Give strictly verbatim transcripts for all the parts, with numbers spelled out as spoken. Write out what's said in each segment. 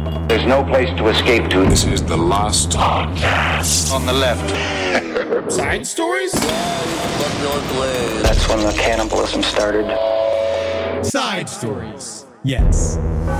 There's no place to escape to. This is the last podcast. On the left. Side stories? That's when the cannibalism started. Side stories. Yes.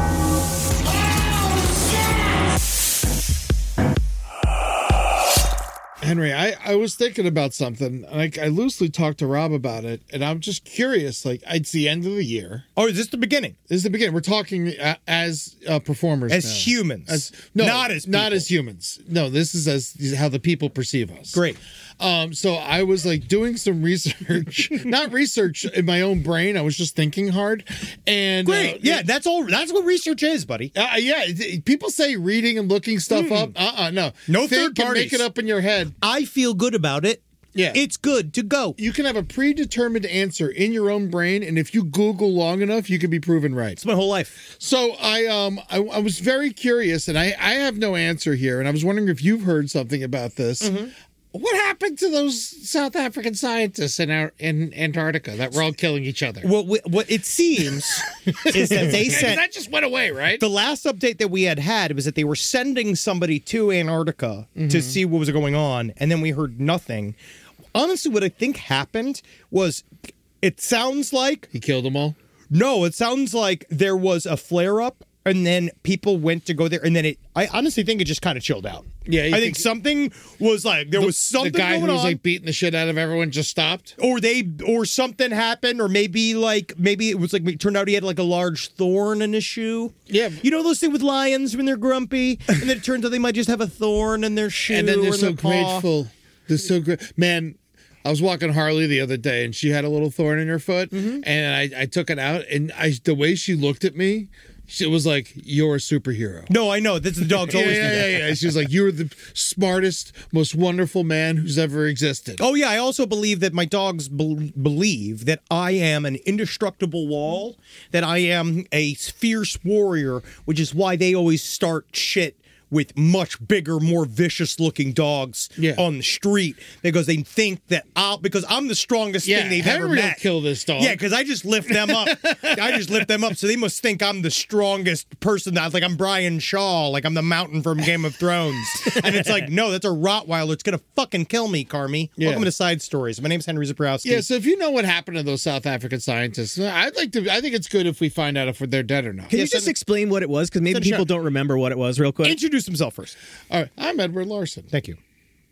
Henry, I, I was thinking about something. And I, I loosely talked to Rob about it, and I'm just curious. Like, it's the end of the year. Oh, is this the beginning? This is the beginning. We're talking uh, as uh, performers, as now. humans, as no, not as not people. as humans. No, this is as how the people perceive us. Great. Um, so I was like doing some research, not research in my own brain. I was just thinking hard. And Great. uh, yeah, that's all. That's what research is, buddy. Uh, yeah, it- people say reading and looking stuff Mm. up. Uh-uh, no. No Think third and parties. Make it up in your head. I feel good about it. Yeah. It's good to go. You can have a predetermined answer in your own brain, and if you Google long enough, you can be proven right. It's my whole life. So I um I, I was very curious, and I, I have no answer here, and I was wondering if you've heard something about this. Mm-hmm. What happened to those South African scientists in our, in Antarctica that were all killing each other? What what, what it seems is that they sent. that just went away, right? The last update that we had had was that they were sending somebody to Antarctica Mm-hmm. to see what was going on, and then we heard nothing. Honestly, what I think happened was, it sounds like He killed them all. no, it sounds like there was a flare up, and then people went to go there, and then it. I honestly think it just kind of chilled out. Yeah, you I think, think- something was like there The- was something The guy going who was on. like beating the shit out of everyone just stopped. or they or something happened, or maybe like maybe it was like it turned out he had like a large thorn in his shoe. Yeah. You know those things with lions when they're grumpy, and then it turns out they might just have a thorn in their shoe. And then or they're in so their paw. grateful. They're so great. Man, I was walking Harley the other day, and she had a little thorn in her foot, Mm-hmm. and I, I took it out, and I the way she looked at me, she was like, "You're a superhero." No, I know. That's the dogs Yeah, always do yeah, that. yeah, yeah. She was like, "You're the smartest, most wonderful man who's ever existed." Oh yeah, I also believe that my dogs bel believe that I am an indestructible wall, that I am a fierce warrior, which is why they always start shit with much bigger, more vicious-looking dogs Yeah. on the street because they think that I'll because I'm the strongest Yeah, thing they've Henry ever will met. kill this dog. Yeah, because I just lift them up. I just lift them up, so they must think I'm the strongest person. That like I'm Brian Shaw, like I'm the mountain from Game of Thrones. And it's like, no, that's a Rottweiler. It's gonna fucking kill me, Carmi. Yeah. Welcome to Side Stories. My name's Henry Zabrowski. Yeah, so if you know what happened to those South African scientists, I'd like to. I think it's good if we find out if they're dead or not. Can Yeah, you just send- explain what it was? Because maybe send a people shot. don't remember what it was real quick. Introduce himself first. All right, I'm Edward Larson, Thank you.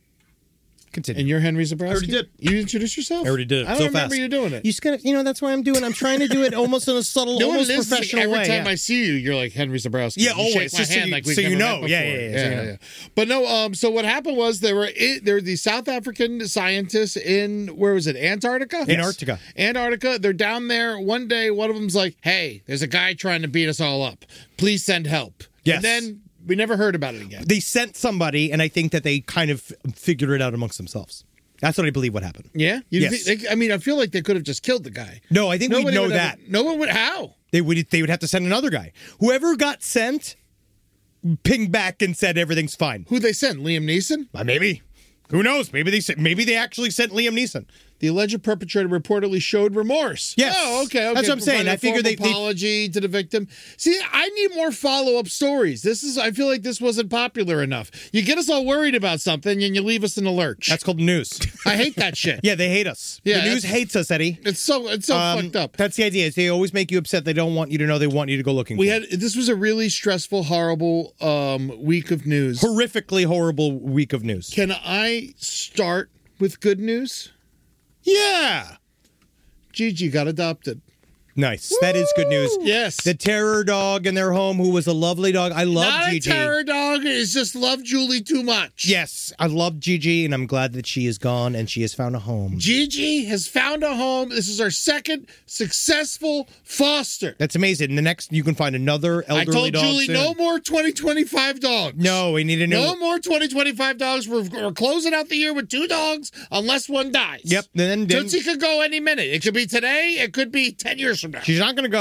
Continue. and you're Henry Zabrowski. I already did. You introduced yourself. I already did it I don't so remember fast. you doing it. You just gotta, you know, that's what I'm doing. I'm trying to do it almost in a subtle, No one almost listens, professional every way. time yeah. I see you, you're like Henry Zabrowski. Yeah, You always, shake my just so hand you- like we've so you never know. met Yeah, before. yeah, yeah, so you know. But no, um, so what happened was there were there were these South African scientists in where was it? Antarctica. Antarctica. Antarctica. They're down there. One day, one of them's like, "Hey, there's a guy trying to beat us all up. Please send help." Yes. And then we never heard about it again. They sent somebody, and I think that they kind of figured it out amongst themselves. That's what I believe what happened. Yeah. You Yes. think- they- I mean, I feel like they could have just killed the guy. No, I think we Nobody know would that. ever- no one would. How? They would they would have to send another guy. Whoever got sent, pinged back and said everything's fine. Who they sent? Liam Neeson. Uh, maybe. Who knows? Maybe they sent, maybe they actually sent Liam Neeson. The alleged perpetrator reportedly showed remorse. Yes. Oh, okay. okay. That's what I'm saying. Provided a I figured formal they- they- apology to the victim. See, I need more follow-up stories. This is. I feel like this wasn't popular enough. You get us all worried about something and you leave us in the lurch. That's called news. I hate that shit. Yeah, they hate us. Yeah, the news that's- hates us, Eddie. It's so. It's so Um, fucked up. That's the idea. Is they always make you upset. They don't want you to know. They want you to go looking. We for had. it. This was a really stressful, horrible um, week of news. horrifically horrible week of news. Can I start with good news? Yeah. Gigi got adopted. Nice. That is good news. Yes. The terror dog in their home, who was a lovely dog. I love Not Gigi. a terror dog. Is just love Julie too much. Yes, I love Gigi, and I'm glad that she is gone and she has found a home. Gigi has found a home. This is our second successful foster. That's amazing. The next, you can find another I elderly told dog Julie soon. no more twenty twenty-five dogs. No, we need a new. No more twenty twenty-five dogs. We're, we're closing out the year with two dogs unless one dies. Yep. Then, then Tootsie could go any minute. It could be today. It could be ten years from now. she's not going to go.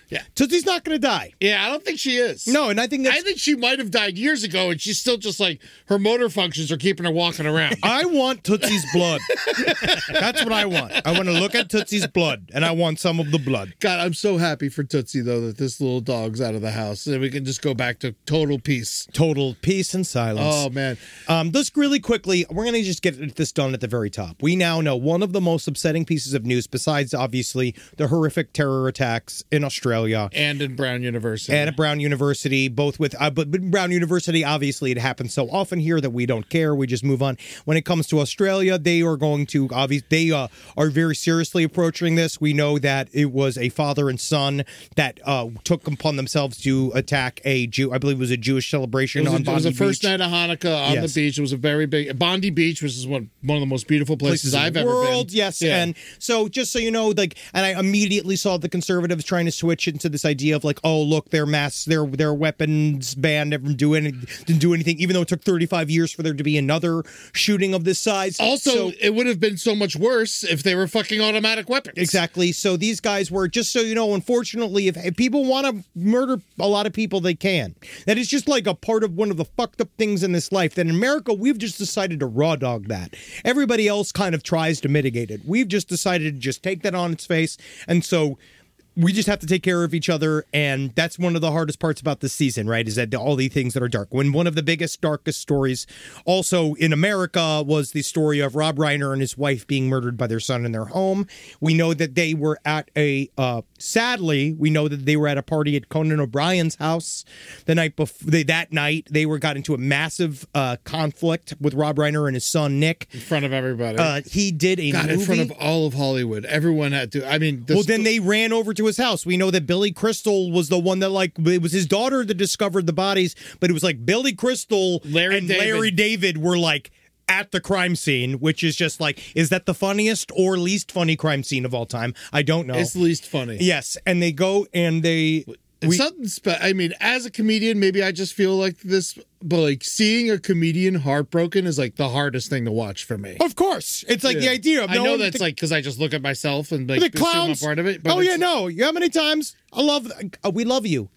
Yeah. Tootsie's not going to die. Yeah, I don't think she is. No, and I think that's... I think she might have died years ago, and she's still just like, her motor functions are keeping her walking around. I want Tootsie's blood. That's what I want. I want to look at Tootsie's blood, and I want some of the blood. God, I'm so happy for Tootsie, though, that this little dog's out of the house, and we can just go back to total peace. Total peace and silence. Oh, man. Um, just really quickly, we're going to just get this done at the very top. We now know one of the most upsetting pieces of news, besides, obviously, the horrific terror attacks in Australia. And in Brown University. And at Brown University, both with, uh, but, but Brown University, obviously, it happens so often here that we don't care. We just move on. When it comes to Australia, they are going to, obviously, they uh, are very seriously approaching this. We know that it was a father and son that uh, took upon themselves to attack a Jew, I believe it was a Jewish celebration it was on a, Bondi It was the first Beach. night of Hanukkah on Yes. the beach. It was a very big, Bondi Beach, which is one, one of the most beautiful places, places in I've the ever world, been. yes. Yeah. And so just so you know, like, and I immediately saw the conservatives trying to switch into this idea of like, oh, look, their mass, their their weapons ban didn't do any, didn't do anything, even though it took thirty-five years for there to be another shooting of this size. Also, So- it would have been so much worse if they were fucking automatic weapons. Exactly. So these guys were, just so you know, unfortunately, if, if people want to murder a lot of people, they can. That is just like a part of one of the fucked up things in this life. That in America, we've just decided to raw dog that. Everybody else kind of tries to mitigate it. We've just decided to just take that on its face. And so we just have to take care of each other, and that's one of the hardest parts about this season, right, is that all these things that are dark. When one of the biggest, darkest stories also in America was the story of Rob Reiner and his wife being murdered by their son in their home. We know that they were at a, uh, sadly, we know that they were at a party at Conan O'Brien's house the night before, they, that night. They were got into a massive uh, conflict with Rob Reiner and his son, Nick. In front of everybody. Uh, he did a God, movie. in front of all of Hollywood. Everyone had to, I mean. Well, then they ran over to his house. We know that Billy Crystal was the one that, like, it was his daughter that discovered the bodies, but it was like Billy Crystal Larry and David. Larry David were like at the crime scene, which is just like, is that the funniest or least funny crime scene of all time? I don't know. It's least funny. Yes, and they go and they. It's we- something spe- I mean, as a comedian, maybe I just feel like this, but like seeing a comedian heartbroken is like the hardest thing to watch for me. Of course, it's like the Yeah. idea of I no know one that's th- like because I just look at myself and like the assume I'm clowns part of it. But oh it's- yeah, no. How many times I love? Uh, we love you.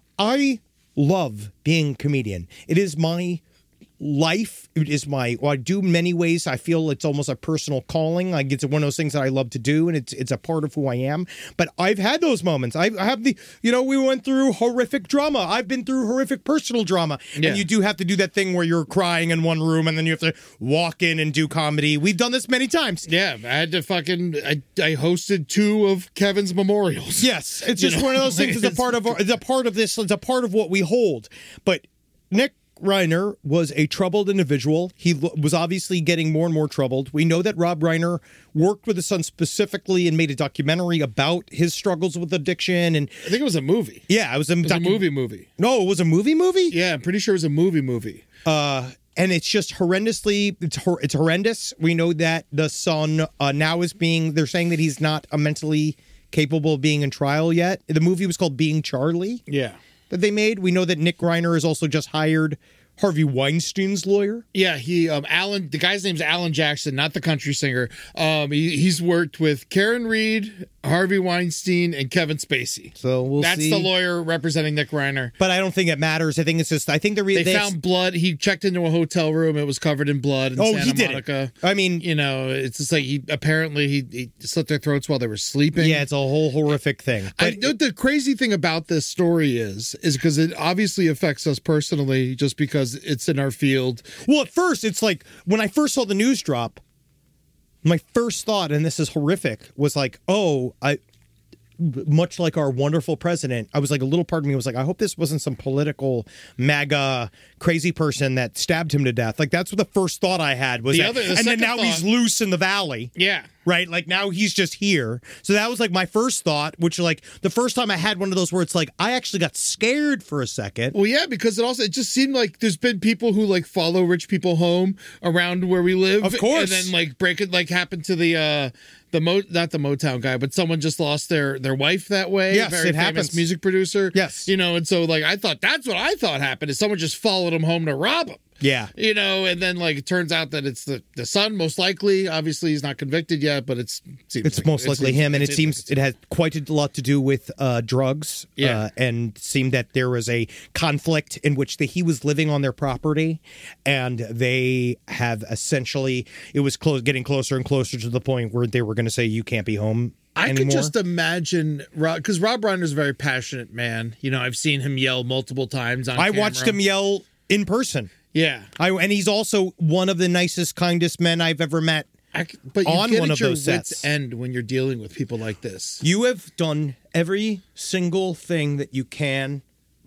I love being a comedian. It is my life. It is my. Well, I do many ways. I feel it's almost a personal calling. Like it's one of those things that I love to do, and it's it's a part of who I am. But I've had those moments. I have the. You know, we went through horrific drama. I've been through horrific personal drama, Yeah. and you do have to do that thing where you're crying in one room, and then you have to walk in and do comedy. We've done this many times. Yeah, I had to fucking. I, I hosted two of Kevin's memorials. Yes, it's You just know, one of those things. It's a part of our, it's a part of this. It's a part of what we hold. But Nick Reiner was a troubled individual. He lo- was obviously getting more and more troubled. We know that Rob Reiner worked with his son specifically and made a documentary about his struggles with addiction. And I think it was a movie. yeah, it was a, It was a docu- movie movie. No, it was a movie. Movie. Yeah, I'm pretty sure it was a movie movie. Uh, and it's just horrendously, it's, hor- it's horrendous. We know that the son uh, now is being, they're saying that he's not uh, mentally capable of being in trial yet. The movie was called Being Charlie Yeah. that they made. We know that Nick Reiner has also just hired Harvey Weinstein's lawyer. Yeah, he um Alan the guy's name's Alan Jackson, not the country singer. Um he, he's worked with Karen Reed, Harvey Weinstein, and Kevin Spacey. So we'll That's see. the lawyer representing Nick Reiner. But I don't think it matters. I think it's just, I think the re- They they- found blood. He checked into a hotel room. It was covered in blood in Oh, Santa he did Monica. it. I mean, You know, it's just like he apparently he, he slit their throats while they were sleeping. yeah, it's a whole horrific thing. I But know the crazy thing about this story is, is because it obviously affects us personally, just because it's in our field. well, at first, it's like when I first saw the news drop, my first thought, and this is horrific, was like, oh, I. Much like our wonderful president, I was like, a little part of me was like, I hope this wasn't some political MAGA crazy person that stabbed him to death. Like that's what the first thought I had was The that. other- the and then second now he's thought- loose in the valley. Yeah. Right? Like now he's just here. So that was like my first thought, which like the first time I had one of those where it's like, I actually got scared for a second. Well, yeah, because it also it just seemed like there's been people who like follow rich people home around where we live, Of course. and then like break it, like happened to the uh the Mo not the Motown guy, but someone just lost their their wife that way. Yes, a very it famous happens. music producer. Yes. you know, and so like I thought that's what I thought happened is someone just followed him home to rob him. Yeah. You know, and then like it turns out that it's the, the son, most likely. Obviously, he's not convicted yet, but it's seems It's like, most likely seems- him, and it seems like it has quite a lot to do with uh, drugs. Yeah. uh, and seemed that there was a conflict in which the, he was living on their property, and they have essentially it was close, getting closer and closer to the point where they were going to say you can't be home. I anymore. could just imagine, because Rob Reiner's a very passionate man. You know, I've seen him yell multiple times on I camera. watched him yell in person. Yeah. I and he's also one of the nicest, kindest men I've ever met. I c but you on get one at of your those wits' sets. end when you're dealing with people like this. You have done every single thing that you can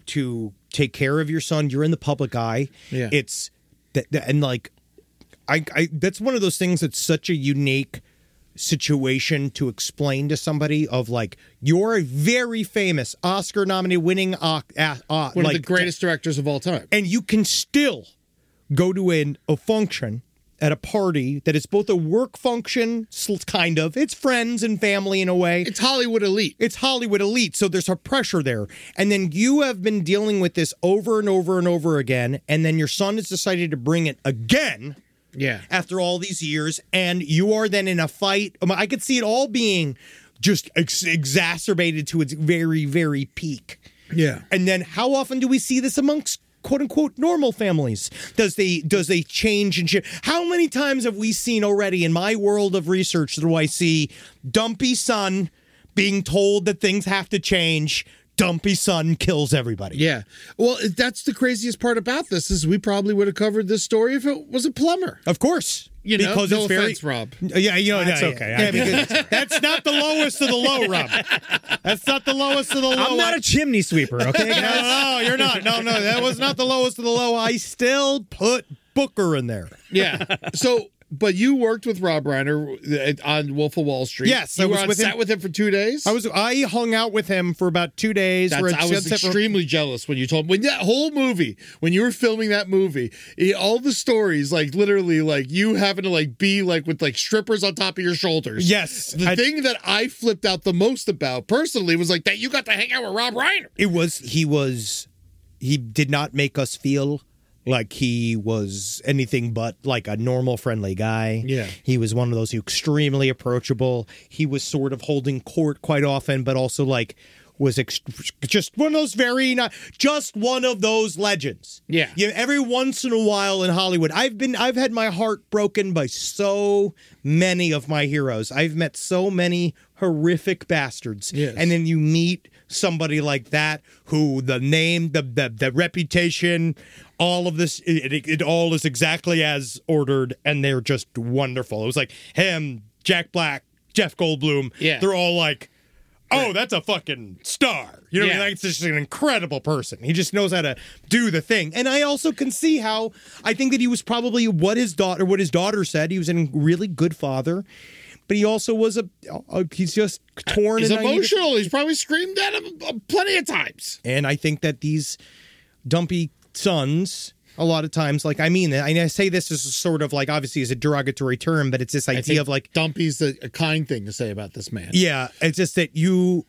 to take care of your son. You're in the public eye. Yeah. It's that, that- and like, I, I that's one of those things that's such a unique situation to explain to somebody of like you're a very famous Oscar nominated winning uh, uh, uh, One like, of the greatest directors of all time. and you can still go to an, a function at a party that is both a work function, sl- kind of. It's friends and family in a way. It's Hollywood elite. It's Hollywood elite, so there's a pressure there. And then you have been dealing with this over and over and over again, and then your son has decided to bring it again Yeah. after all these years, and you are then in a fight. I mean, I could see it all being just ex- exacerbated to its very, very peak. Yeah. And then how often do we see this amongst quote unquote normal families? Does they does they change and shit? How many times have we seen already in my world of research do I see dumpy son being told that things have to change? Dumpy son kills everybody. Yeah. Well, that's the craziest part about this is we probably would have covered this story if it was a plumber. Of course. You know, because no it's very, offense, Rob. Yeah, you know, That's no, okay. Yeah, because that's not the lowest of the low, Rob. That's not the lowest of the low. I'm not a chimney sweeper, okay, No, guys? no, you're not. No, no, that was not the lowest of the low. I still put Booker in there. Yeah. So, but you worked with Rob Reiner on Wolf of Wall Street. Yes, you I were was on with set him- with him for two days. I was I hung out with him for about two days. That's, We're I at was Sunset- extremely jealous when you told when that whole movie, when you were filming that movie, eh, all the stories, like literally, like you having to like be like with like strippers on top of your shoulders. Yes, The I- thing that I flipped out the most about personally was like that you got to hang out with Rob Reiner. It was he was he did not make us feel like he was anything but like a normal friendly guy. Yeah. He was one of those who extremely approachable. He was sort of holding court quite often, but also like was ex- just one of those very not just one of those legends. Yeah. Yeah. Every once in a while in Hollywood, I've been I've had my heart broken by so many of my heroes. I've met so many horrific bastards. Yes. And then you meet somebody like that who the name, the the, the reputation, all of this, it, it, it all is exactly as ordered, and they're just wonderful. It was like him, Jack Black, Jeff Goldblum. Yeah. They're all like, oh, that's a fucking star. You know what I Yeah. mean? Like, it's just an incredible person. He just knows how to do the thing. And I also can see how I think that he was probably what his daughter, what his daughter said. He was a really good father, but he also was a, a he's just torn. He's and naive. emotional. He's probably screamed at him uh, plenty of times. And I think that these dumpy sons, a lot of times, like, I mean, I say this as sort of like, obviously, as a derogatory term, but it's this I idea think of like, Dumpy's a, a kind thing to say about this man. yeah, it's just that you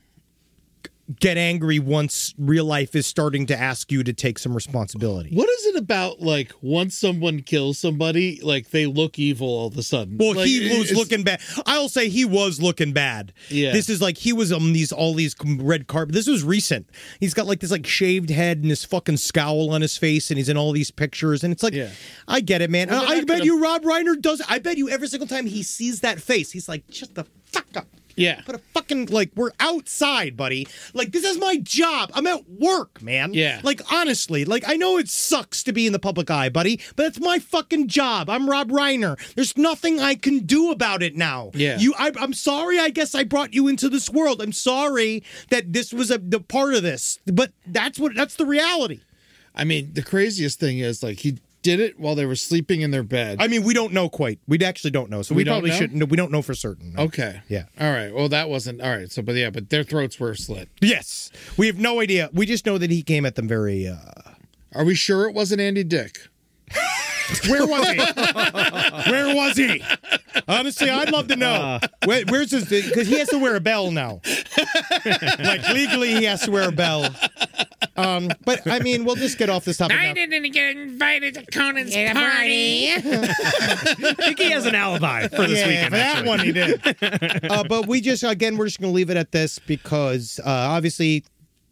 get angry once real life is starting to ask you to take some responsibility. What is it about like once someone kills somebody, like they look evil all of a sudden? Well, Like, he was it's- looking bad. I'll say he was looking bad. Yeah. This is like he was on these all these red carpet. This was recent. He's got like this like shaved head and this fucking scowl on his face, and he's in all these pictures. And it's like, Yeah. I get it, man. Well, I, they're I not bet gonna- you Rob Reiner does. I bet you every single time he sees that face, he's like, shut the fuck up. Yeah. But a fucking like we're outside, buddy. Like this is my job. I'm at work, man. Yeah. Like honestly, like I know it sucks to be in the public eye, buddy, but it's my fucking job. I'm Rob Reiner. There's nothing I can do about it now. Yeah. You, I, I'm sorry. I guess I brought you into this world. I'm sorry that this was a the part of this, but that's what that's the reality. I mean, the craziest thing is like he did it while they were sleeping in their bed. I mean, we don't know quite. We actually don't know, so We we, don't probably know? shouldn't. We don't know for certain. no. Okay. Yeah. All right. Well, that wasn't all right. So, but yeah, but their throats were slit. Yes, we have no idea. We just know that he came at them very. Uh, Are we sure it wasn't Andy Dick? Where was he? Where was he? Honestly, I'd love to know. Where, where's his? Because he has to wear a bell now. Like legally, he has to wear a bell. Um, but I mean, we'll just get off this topic. I now. didn't get invited to Conan's party. I think he has an alibi for this Yeah, weekend. for that actually. one he did. uh, but we just, again, we're just going to leave it at this because uh, obviously,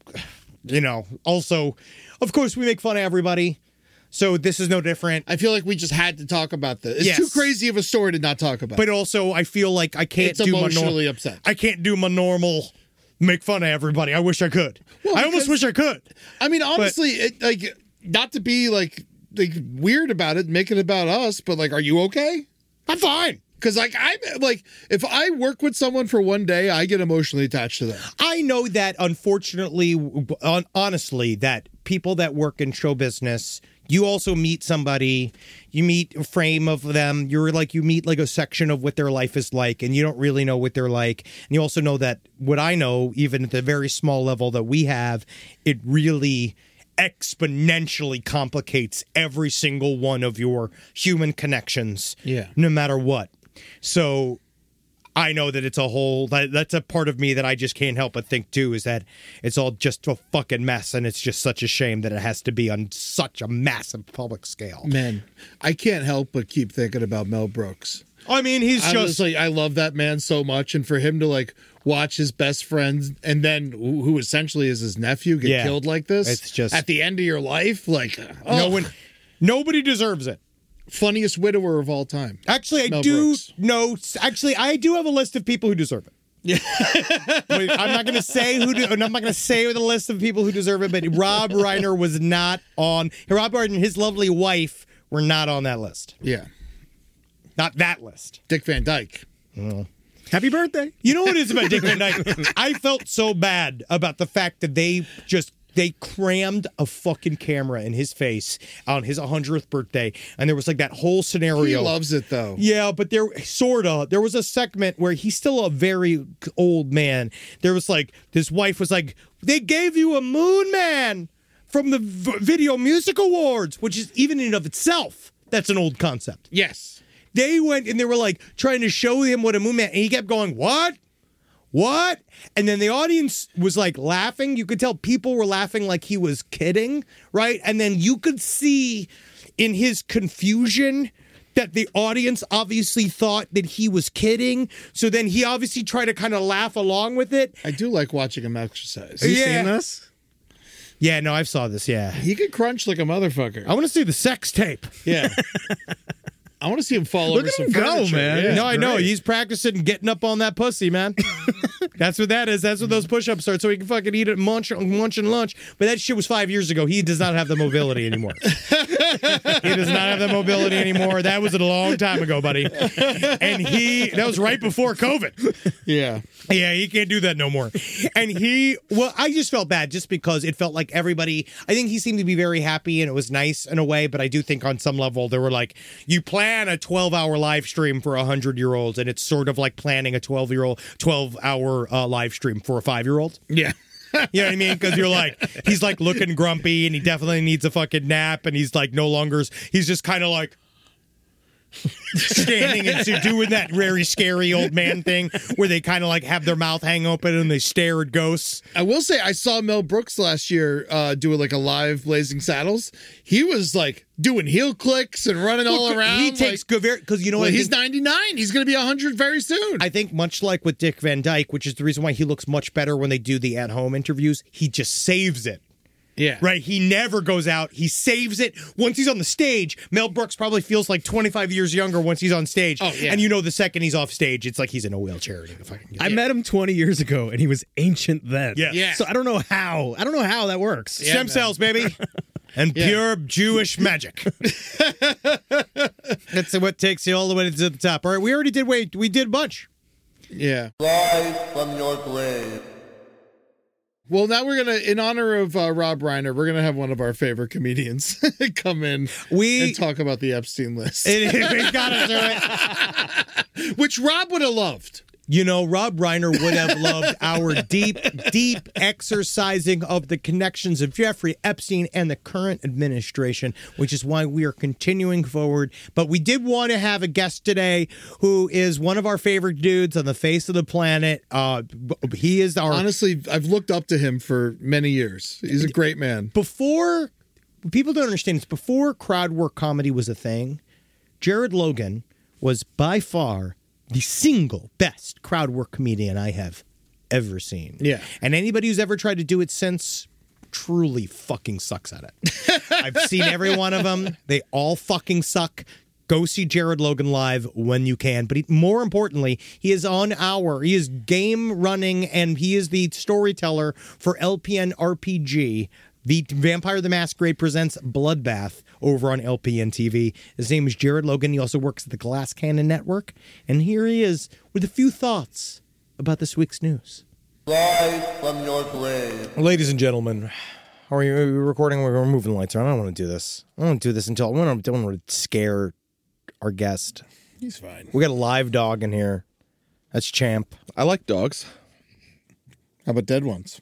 you know, also, of course, we make fun of everybody. So this is no different. I feel like we just had to talk about this. It's Yes. too crazy of a story to not talk about. But also, I feel like I can't It's do my emotionally normal. upset. I can't do my normal make fun of everybody. I wish I could. Well, I almost because- wish I could. I mean, honestly, it, like not to be like like weird about it, make it about us, but like, are you okay? I'm fine. Because like I like if I work with someone for one day, I get emotionally attached to them. I know that, unfortunately, on, honestly, that people that work in show business, you also meet somebody, you meet a frame of them, you're like, you meet like a section of what their life is like, and you don't really know what they're like. And you also know that what I know, even at the very small level that we have, it really exponentially complicates every single one of your human connections. Yeah. No matter what. So I know that it's a whole, that, that's a part of me that I just can't help but think too, is that it's all just a fucking mess, and it's just such a shame that it has to be on such a massive public scale. Man, I can't help but keep thinking about Mel Brooks. I mean, he's I just just like I love that man so much, and for him to like watch his best friend and then who who essentially is his nephew get Yeah. killed like this, It's just- at the end of your life, like no oh, one, nobody deserves it. funniest widower of all time. Actually, I Mel do Brooks. know. Actually, I do have a list of people who deserve it. Yeah, I'm not going to say who. Do, I'm not going to say the list of people who deserve it. But Rob Reiner was not on. Rob Reiner and his lovely wife were not on that list. Yeah, Not that list. Dick Van Dyke. Happy birthday. You know what it is about Dick Van Dyke? I felt so bad about the fact that they just they crammed a fucking camera in his face on his hundredth birthday, and there was like that whole scenario. He loves it though. Yeah, but there sorta there was a segment where he's still a very old man. There was like his wife was like, "They gave you a Moon Man from the v- Video Music Awards," which is even in and of itself that's an old concept. Yes. They went and they were like trying to show him what a Moon Man, and he kept going, "What? What?" And then the audience was like laughing. You could tell people were laughing like he was kidding, right? And then you could see in his confusion that the audience obviously thought that he was kidding. So then he obviously tried to kind of laugh along with it. I do like watching him exercise. You Yeah. seen this? Yeah, no, I saw this. Yeah. He could crunch like a motherfucker. I want to see the sex tape. Yeah. I want to see him fall Look over at some him go, furniture. man. Yeah. no, I know. great. He's practicing getting up on that pussy, man. That's what that is. That's what those push-ups are. So he can fucking eat it, munch, munch and lunch. But that shit was five years ago. He does not have the mobility anymore. He does not have the mobility anymore. That was a long time ago, buddy. And he, that was right before COVID. Yeah. Yeah, he can't do that no more. And he, well, I just felt bad just because it felt like everybody, I think he seemed to be very happy and it was nice in a way, but I do think on some level they were like, you plan a twelve hour live stream for a hundred year olds and it's sort of like planning a twelve year old, twelve hour uh, live stream for a five year old. Yeah. You know what I mean? Because you're like, he's like looking grumpy and he definitely needs a fucking nap and he's like no longer, he's just kind of like, standing and so doing that very scary old man thing where they kind of like have their mouth hang open and they stare at ghosts. I will say I saw Mel Brooks last year uh, doing like a live Blazing Saddles. He was like doing heel clicks and running all around. He takes like, good very because you know well, what I he's think- ninety-nine. He's going to be one hundred very soon. I think much like with Dick Van Dyke, which is the reason why he looks much better when they do the at-home interviews, he just saves it. yeah. Right? He never goes out. He saves it. Once he's on the stage, Mel Brooks probably feels like twenty-five years younger once he's on stage. Oh, yeah. And you know the second he's off stage, it's like he's in a wheelchair. And he fucking I met him twenty years ago, and he was ancient then. Yeah. Yeah. So I don't know how. I don't know how that works. Yeah, Stem man. cells, baby. And Yeah. pure Jewish magic. That's what takes you all the way to the top. All right, we already did wait. We did a bunch. Yeah. Rise from your grave. Well, now we're going to, in honor of uh, Rob Reiner, we're going to have one of our favorite comedians come in We- and talk about the Epstein list, It, we got to do it. which Rob would have loved. You know, Rob Reiner would have loved our deep, deep exercising of the connections of Jeffrey Epstein and the current administration, which is why we are continuing forward. But we did want to have a guest today who is one of our favorite dudes on the face of the planet. Uh, he is our... Honestly, I've looked up to him for many years. He's a great man. Before... People don't understand, it's before crowd work comedy was a thing. Jared Logan was by far the single best crowd work comedian I have ever seen. Yeah. And anybody who's ever tried to do it since truly fucking sucks at it. I've seen every one of them. They all fucking suck. Go see Jared Logan live when you can. But he, more importantly, he is on our, he is game running, and he is the storyteller for L P N R P G. The Vampire the Masquerade presents Bloodbath over on L P N T V. His name is Jared Logan. He also works at the Glass Cannon Network. And here he is with a few thoughts about this week's news. Rise from your grave. Ladies and gentlemen, are we recording? We're moving the lights around. I don't want to do this. I don't want to do this until I don't, don't want to scare our guest. He's fine. We got a live dog in here. That's Champ. I like dogs. How about dead ones?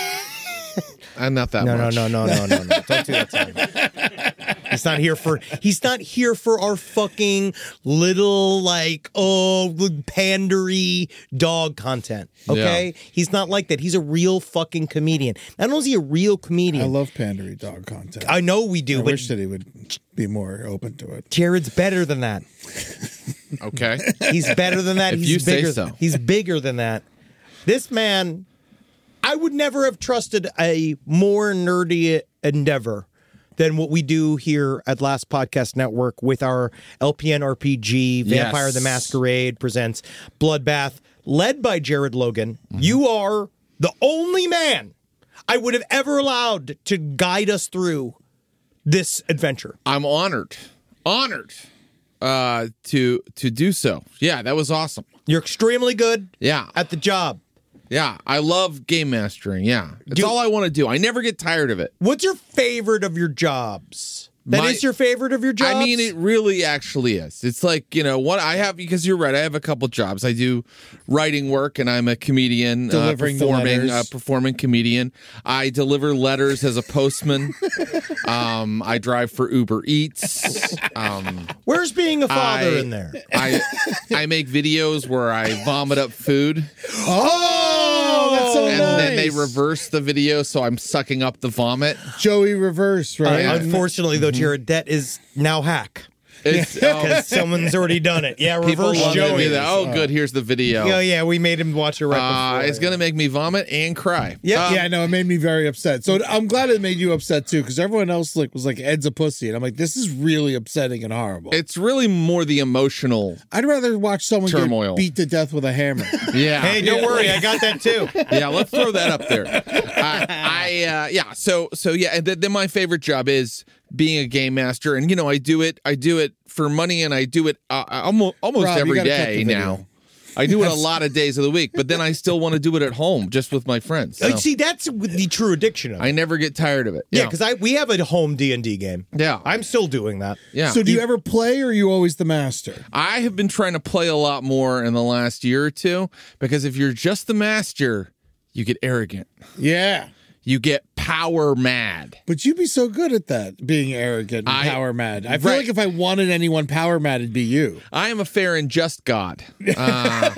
And not that No, no, much. no, no, no, no, no. Don't do that to him. He's not here for he's not here for our fucking little like oh pandery dog content. Okay? Yeah. He's not like that. He's a real fucking comedian. Not only is he a real comedian. I love pandery dog content. I know we do, I but wish that he would be more open to it. Jared's better than that. Okay. He's better than that. If He's you say bigger. so. He's bigger than that. This man, I would never have trusted a more nerdy endeavor than what we do here at Last Podcast Network with our L P N R P G, Vampire Yes. the Masquerade presents Bloodbath, led by Jared Logan. Mm-hmm. You are the only man I would have ever allowed to guide us through this adventure. I'm honored. Honored uh, to to do so. Yeah, that was awesome. You're extremely good Yeah. at the job. Yeah, I love game mastering. Yeah. That's Do- all I want to do. I never get tired of it. What's your favorite of your jobs? That is My- your favorite of your jobs? I mean, it really actually is. It's like, you know, what I have, because you're right, I have a couple jobs. I do writing work, and I'm a comedian, Delivering uh, the performing, letters. uh, performing comedian. I deliver letters as a postman. um, I drive for Uber Eats. Um, Where's being a father I- in there? I I make videos where I vomit up food. Oh, that's so and nice. then they reverse the video, so I'm sucking up the vomit. Joey reverse, right? Uh, unfortunately, though, Jared, that is now hack. It's, Because oh, someone's already done it. Yeah, people reverse love to Joey. do that. Oh, good. Here's the video. Yeah, yeah, we made him watch it right Uh, before. it's gonna make me vomit and cry. Yeah, Um, yeah, no, it made me very upset. So I'm glad it made you upset too, because everyone else like was like Ed's a pussy, and I'm like, this is really upsetting and horrible. It's really more the emotional. I'd rather watch someone Turmoil. get beat to death with a hammer. Yeah. Hey, don't worry, I got that too. Yeah, let's throw that up there. I, I uh, yeah. So so yeah. And then, then my favorite job is being a game master, and you know, I do it. I do it for money, and I do it uh, almost almost Rob, you every gotta cut day the video. now. I do it a lot of days of the week, but then I still want to do it at home, just with my friends. Like, So see, that's the true addiction of it. I never get tired of it. Yeah, because I we have a home D and D game. Yeah. I'm still doing that. yeah. So do you ever play, or are you always the master? I have been trying to play a lot more in the last year or two, because if you're just the master, you get arrogant. Yeah. You get power mad. But you'd be so good at that, being arrogant and I- power mad. I feel right. like if I wanted anyone power mad, it'd be you. I am a fair and just God. Uh,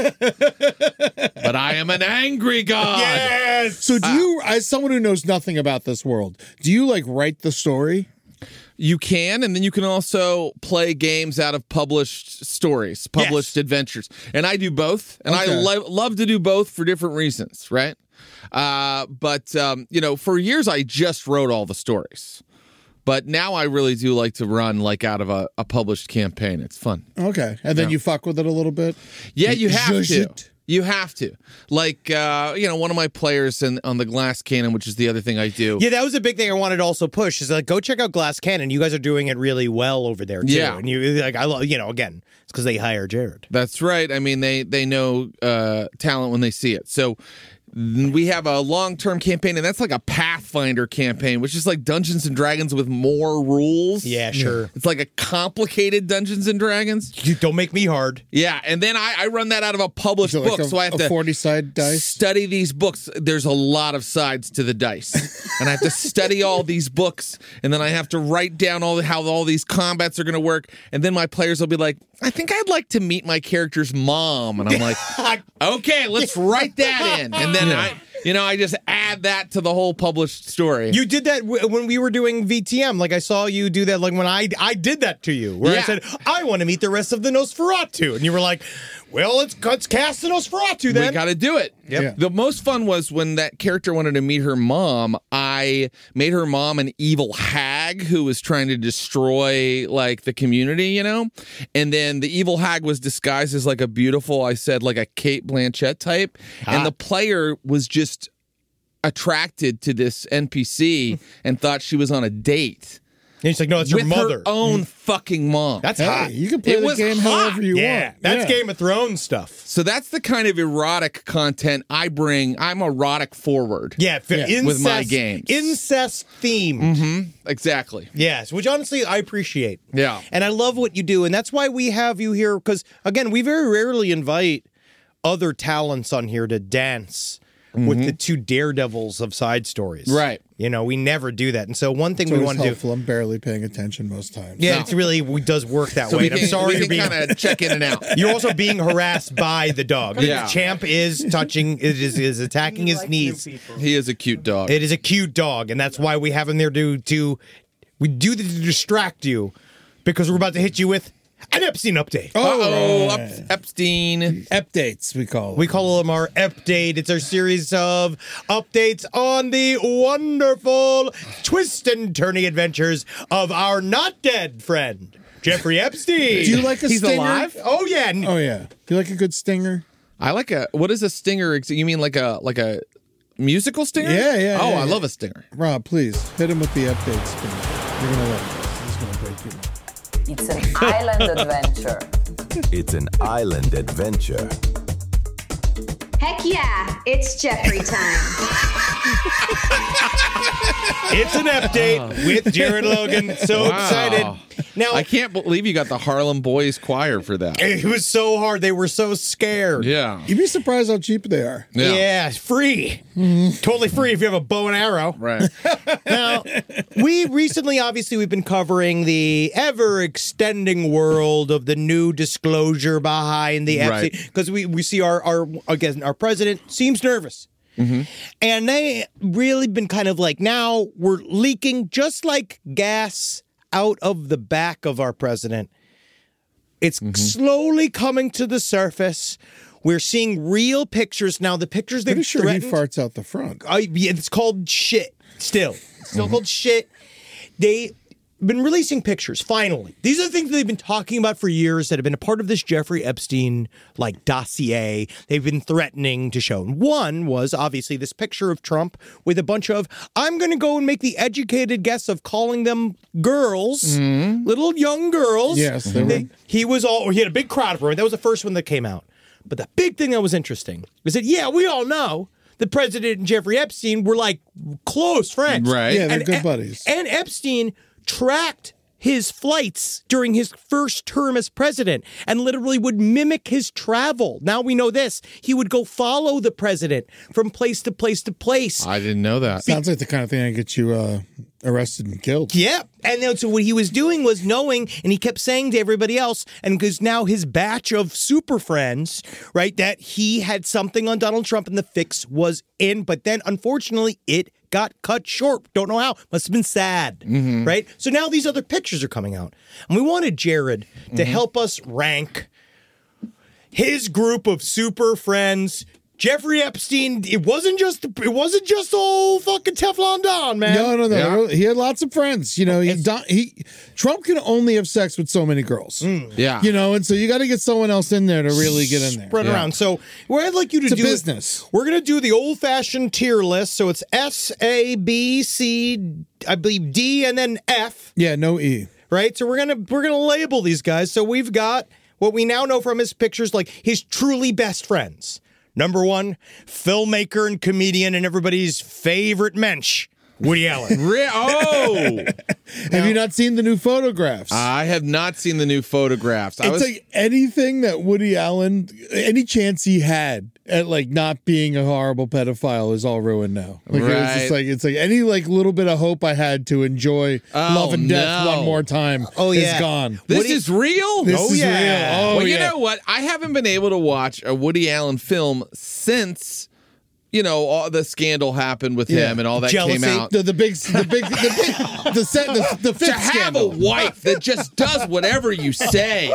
but I am an angry God. Yes. So do you, as someone who knows nothing about this world, do you like write the story? You can, and then you can also play games out of published stories, published adventures. And I do both. And Okay. I lo- love to do both for different reasons, right? Uh, but, um, you know, for years I just wrote all the stories. But now I really do like to run like out of a, a published campaign. It's fun. Okay. And then Yeah. you fuck with it a little bit? Yeah, you have Zhuzh to. it. You have to. Like, uh, you know, one of my players in, on the Glass Cannon, which is the other thing I do. Yeah, that was a big thing I wanted to also push. Is like, go check out Glass Cannon. You guys are doing it really well over there too. Yeah. and you like, I love, you know, again, it's because they hire Jared. That's right. I mean, they they know uh, talent when they see it. So We have a long-term campaign, and that's like a Pathfinder campaign, which is like Dungeons and Dragons with more rules. Yeah, sure. It's like a complicated Dungeons and Dragons. You don't make me hard. Yeah, and then I, I run that out of a published Is it like book, a- so I have a to forty-side dice? study these books. There's a lot of sides to the dice, and I have to study all these books, and then I have to write down all the, how all these combats are going to work, and then my players will be like, "I think I'd like to meet my character's mom," and I'm like, "Okay, let's write that in," and then I, you know, I just add that to the whole published story. You did that w- when we were doing V T M. Like I saw you do that. Like when I I did that to you, where I Yeah. said I want to meet the rest of the Nosferatu, and you were like, "Well, let's let's cast the Nosferatu then." We got to do it. Yep. Yeah. The most fun was when that character wanted to meet her mom. I made her mom an evil hag who was trying to destroy like the community, you know? And then the evil hag was disguised as like a beautiful, I said, like a Kate Blanchett type. And the player was just attracted to this N P C and thought she was on a date. And he's like, "No, it's your with mother." her own fucking mom. That's Hey, hot. you can play It the was game hot. however you yeah, want. that's Yeah. Game of Thrones stuff. So that's the kind of erotic content I bring. I'm erotic forward. Yeah, f- Yeah. incest, With my games. incest themed. Exactly. Yes, which honestly I appreciate. Yeah. And I love what you do. And that's why we have you here. Because, again, we very rarely invite other talents on here to dance with the two daredevils of side stories. Right. You know, we never do that. And so one thing It's we always want to do. helpful. I'm barely paying attention most times. Yeah, it's really it does work that So way. we And can, I'm sorry we you're can being. kind of check in and out. You're also being harassed by the dog. Yeah. Champ is touching, is, is attacking his knees. He is a cute dog. It is a cute dog, and that's why we have him there to to we do this to distract you, because we're about to hit you with an Epstein update. Uh-oh, right. Ep- Epstein. Updates, we call it. We call them our update. It's our series of updates on the wonderful twist and turning adventures of our not dead friend, Jeffrey Epstein. Do you like a He's stinger? alive? Oh yeah. Oh, yeah. Do you like a good stinger? I like a. What is a stinger? ex- You mean like a like a musical stinger? Yeah, yeah, Oh, yeah, I yeah. love a stinger. Rob, please, hit him with the update stinger. You're going to love this. This is going to break you. It's an island adventure. It's an island adventure. Heck yeah, it's Jeffrey time. It's an update with Jared Logan. So Wow. excited. Now I can't believe you got the Harlem Boys Choir for that. it was so hard. They were so scared. Yeah. You'd be surprised how cheap they are. Yeah. Yeah, it's free. Totally free if you have a bow and arrow. Right. Now, we recently, obviously, we've been covering the ever-extending world of the new disclosure behind the Right. Epstein, because we, we see our, our, again, our president seems nervous. And they really been kind of like, now we're leaking just like gas out of the back of our president. It's slowly coming to the surface. We're seeing real pictures now. The pictures they've Pretty sure he threatened- farts out the front. I, yeah, it's called shit. Still, it's still called shit. They've been releasing pictures. Finally, these are the things they've been talking about for years that have been a part of this Jeffrey Epstein like dossier. They've been threatening to show. And one was obviously this picture of Trump with a bunch of. I'm going to go and make the educated guess of calling them girls, little young girls. Yes, they were. He was all. He had a big crowd for it. That was the first one that came out. But the big thing that was interesting is that, yeah, we all know the president and Jeffrey Epstein were like close friends. Right. Yeah, they're And good Ep- buddies. And Epstein tracked his flights during his first term as president and literally would mimic his travel. Now we know this. He would go follow the president from place to place to place. I didn't know that. Sounds like the kind of thing that gets you uh, arrested and killed. Yeah. And then so what he was doing was knowing, and he kept saying to everybody else, and because now his batch of super friends, right, that he had something on Donald Trump and the fix was in. But then unfortunately, it got cut short. Don't know how. Must have been sad. Right? So now these other pictures are coming out. And we wanted Jared to help us rank his group of super friends. Jeffrey Epstein, it wasn't just it wasn't just old fucking Teflon Don, man. No, no, no. Yeah. He had lots of friends. You know, he, Don, he Trump can only have sex with so many girls. Yeah. You know, and so you got to get someone else in there to really get in there. Spread around. So what I'd like you to It's a do is- business. we're going to do the old-fashioned tier list. So it's S, A, B, C, I believe D, and then F. Yeah, no E. Right. So we're gonna we're gonna label these guys. So we've got what we now know from his pictures, like his truly best friends. Number one, filmmaker and comedian and everybody's favorite mensch, Woody Allen. Re- oh, Have you not seen the new photographs? I have not seen the new photographs. I It's was like anything that Woody Allen, any chance he had at like not being a horrible pedophile is all ruined now. Like, Right. It's just like it's like any like little bit of hope I had to enjoy Oh, Love and Death no. one more time Oh, is yeah. gone. this Woody- is real. This Oh, is yeah. real. Oh, well, you yeah. know what? I haven't been able to watch a Woody Allen film since, you know, all the scandal happened with Yeah. him and all that Jealousy. came out. The, the big, the big, the big, the set, the, the fifth To have scandal. a wife that just does whatever you say.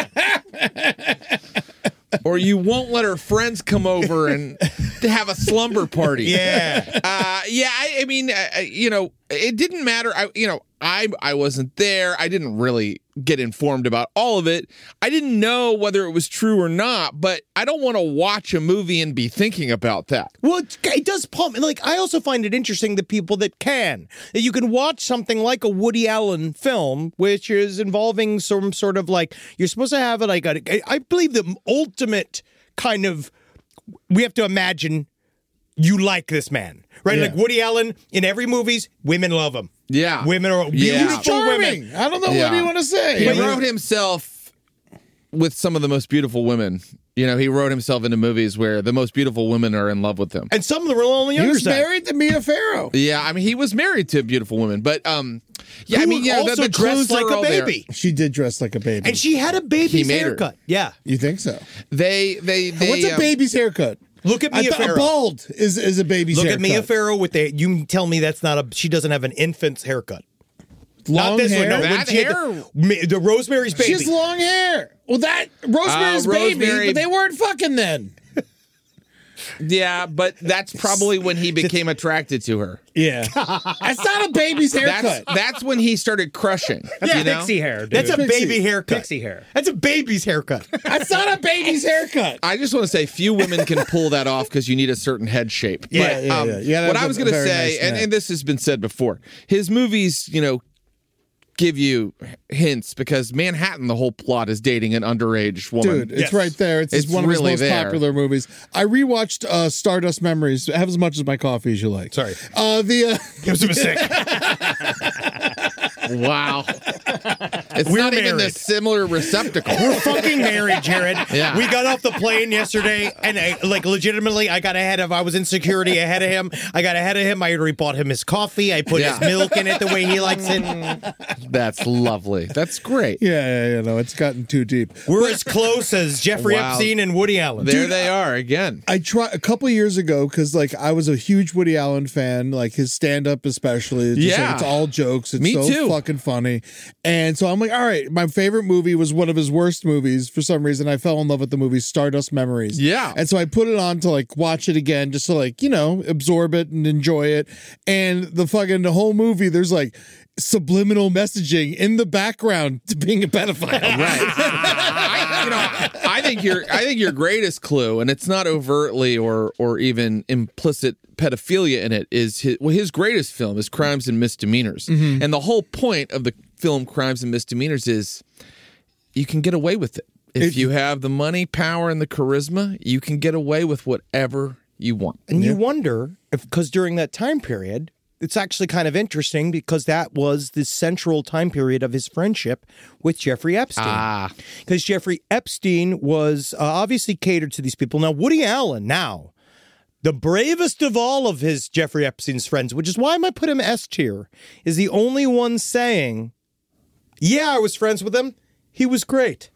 Or you won't let her friends come over and to have a slumber party. Yeah. Uh, yeah, I, I mean, uh, you know, it didn't matter. I, you know, I I wasn't there. I didn't really get informed about all of it. I didn't know whether it was true or not, but I don't want to watch a movie and be thinking about that. Well, it, it does pump. Like, I also find it interesting that people that can, that you can watch something like a Woody Allen film, which is involving some sort of like, you're supposed to have it like, a, I believe the ultimate kind of, we have to imagine you like this man, right? Yeah. Like Woody Allen in every movies, women love him. Yeah. Women are Yeah. beautiful Charming. women. I don't know Yeah. what do you want to say. He I mean, wrote himself with some of the most beautiful women. You know, he wrote himself into movies where the most beautiful women are in love with him. And some of them are on the he younger was side. married to Mia Farrow. Yeah, I mean, he was married to beautiful women, but um, yeah, I Who mean, yeah, also the, the dressed clues like are a all there. baby. She did dress like a baby. And she had a He baby's made her. haircut. Yeah. You think so? They, they, they. What's a um, baby's haircut? Look at I Mia thought a Farrow. bald is is a baby's Look haircut. at Mia Farrow with the. You tell me that's not a. She doesn't have an infant's haircut. Long not this hair. one. No, when That she had hair? The, Ma- the Rosemary's Baby. She has long hair. Well, that Rosemary's Uh, Baby, Rosemary- but they weren't fucking then. Yeah, but that's probably when he became attracted to her. Yeah, that's not a baby's That's haircut. that's when he started crushing. That's you know? pixie hair, dude. That's a Pixie. baby haircut. Pixie hair. That's a baby's haircut. That's not a baby's haircut. I just want to say, few women can pull that off because you need a certain head shape. Yeah, But, yeah, um, yeah. You gotta what have I was a going to very say, nice and, neck. and this has been said before, his movies, you know, give you hints because Manhattan, the whole plot is dating an underage woman. Dude, it's Yes. right there. It's, It's one of really his most there. popular movies. I rewatched uh, Stardust Memories. Have as much as my coffee as you like. Sorry. Uh, the uh, It was a mistake. Wow. It's We're not even married. a similar receptacle. We're fucking married, Jared. Yeah. We got off the plane yesterday, and I, like legitimately, I got ahead of. I was in security ahead of him. I got ahead of him. I already bought him his coffee. I put Yeah. his milk in it the way he likes it. That's lovely. That's great. yeah, yeah, yeah, no, it's gotten too deep. We're as close as Jeffrey Wow. Epstein and Woody Allen. There they are again. I tried a couple years ago because like I was a huge Woody Allen fan, like his stand up especially. It's just, like, Yeah. it's all jokes. It's Me so too. fucking funny. And so I'm like, all right, my favorite movie was one of his worst movies. For some reason, I fell in love with the movie Stardust Memories. Yeah. And so I put it on to like watch it again, just to like, you know, absorb it and enjoy it. And the fucking the whole movie, there's like subliminal messaging in the background to being a pedophile. I, you know, I think your I think your greatest clue, and it's not overtly or or even implicit pedophilia in it, is his, well, his greatest film is Crimes and Misdemeanors, Mm-hmm. and the whole point of the film Crimes and Misdemeanors is you can get away with it if It- you have the money, power, and the charisma. You can get away with whatever you want. And you wonder if, because during that time period, it's actually kind of interesting because that was the central time period of his friendship with Jeffrey Epstein. Ah. Because Jeffrey Epstein was uh, obviously catered to these people. Now, Woody Allen, now, the bravest of all of his Jeffrey Epstein's friends, which is why I might put him S tier, is the only one saying, yeah, I was friends with him. He was great.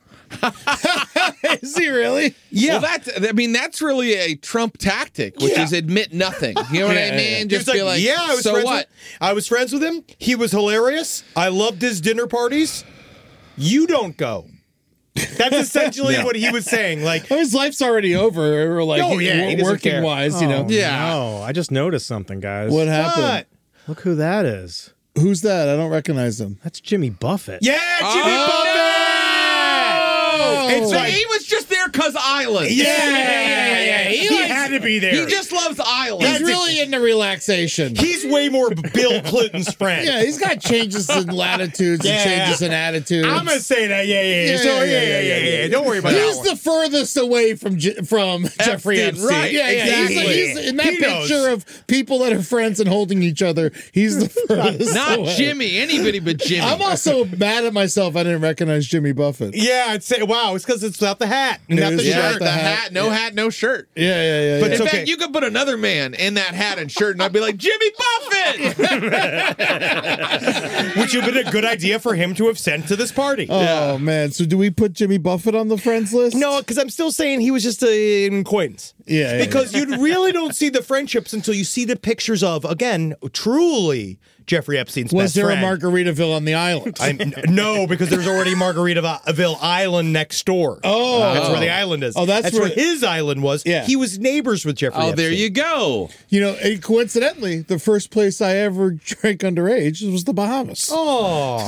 Is he really? Yeah. Well, that's, I mean, that's really a Trump tactic, which Yeah. is admit nothing. You know what Yeah, I yeah, mean? yeah. He Just was be like, yeah, I was so friends what? With, I was friends with him. He was hilarious. I loved his dinner parties. You don't go. That's essentially Yeah. what he was saying. Like, His life's already over, or like Oh, yeah, he doesn't working care. wise, you know. Yeah. Oh, I just noticed something, guys. What happened? what? Look who that is. Who's that? I don't recognize him. That's Jimmy Buffett. Yeah, Jimmy Oh, Buffett. It's So like, he was just there because islands. yeah, yeah, yeah, yeah. He, He likes- had to be there. He just loves islands. He's really into relaxation. He's way more Bill Clinton's friend. Yeah, he's got changes in latitudes Yeah. and changes in attitudes. I'm gonna say that. Yeah, yeah, yeah. Yeah, So, yeah, yeah, yeah, yeah, yeah. Don't worry about He's that. the furthest away from J- from Jeffrey Epstein, Epstein. right, Yeah, yeah. exactly. He's, he's in that He knows. picture of people that are friends and holding each other. He's the furthest Not away. Jimmy, anybody but Jimmy. I'm also mad at myself. I didn't recognize Jimmy Buffett. Yeah, I'd say, wow, it's because it's without the hat, not the is yeah, shirt. the, the hat, hat. no hat, no shirt. Yeah, yeah, yeah. But yeah. In it's fact, okay. you could put another man in that hat and shirt, and I'd be like, Jimmy Buffett! Which would have been a good idea for him to have sent to this party. Oh man! So do we put Jimmy Buffett on the friends list? No, because I'm still saying he was just a, an acquaintance. Yeah, yeah, Because you really don't see the friendships until you see the pictures of, again, truly Jeffrey Epstein's Was best there friend. a Margaritaville on the island? I'm, no, because there's already Margaritaville Island next door. Oh. that's where the island is. Oh, that's where, where- his island was. Yeah. He was neighbors with Jeffrey Oh, Epstein. there you go. You know, and coincidentally, the first place I ever drank underage was the Bahamas. Oh,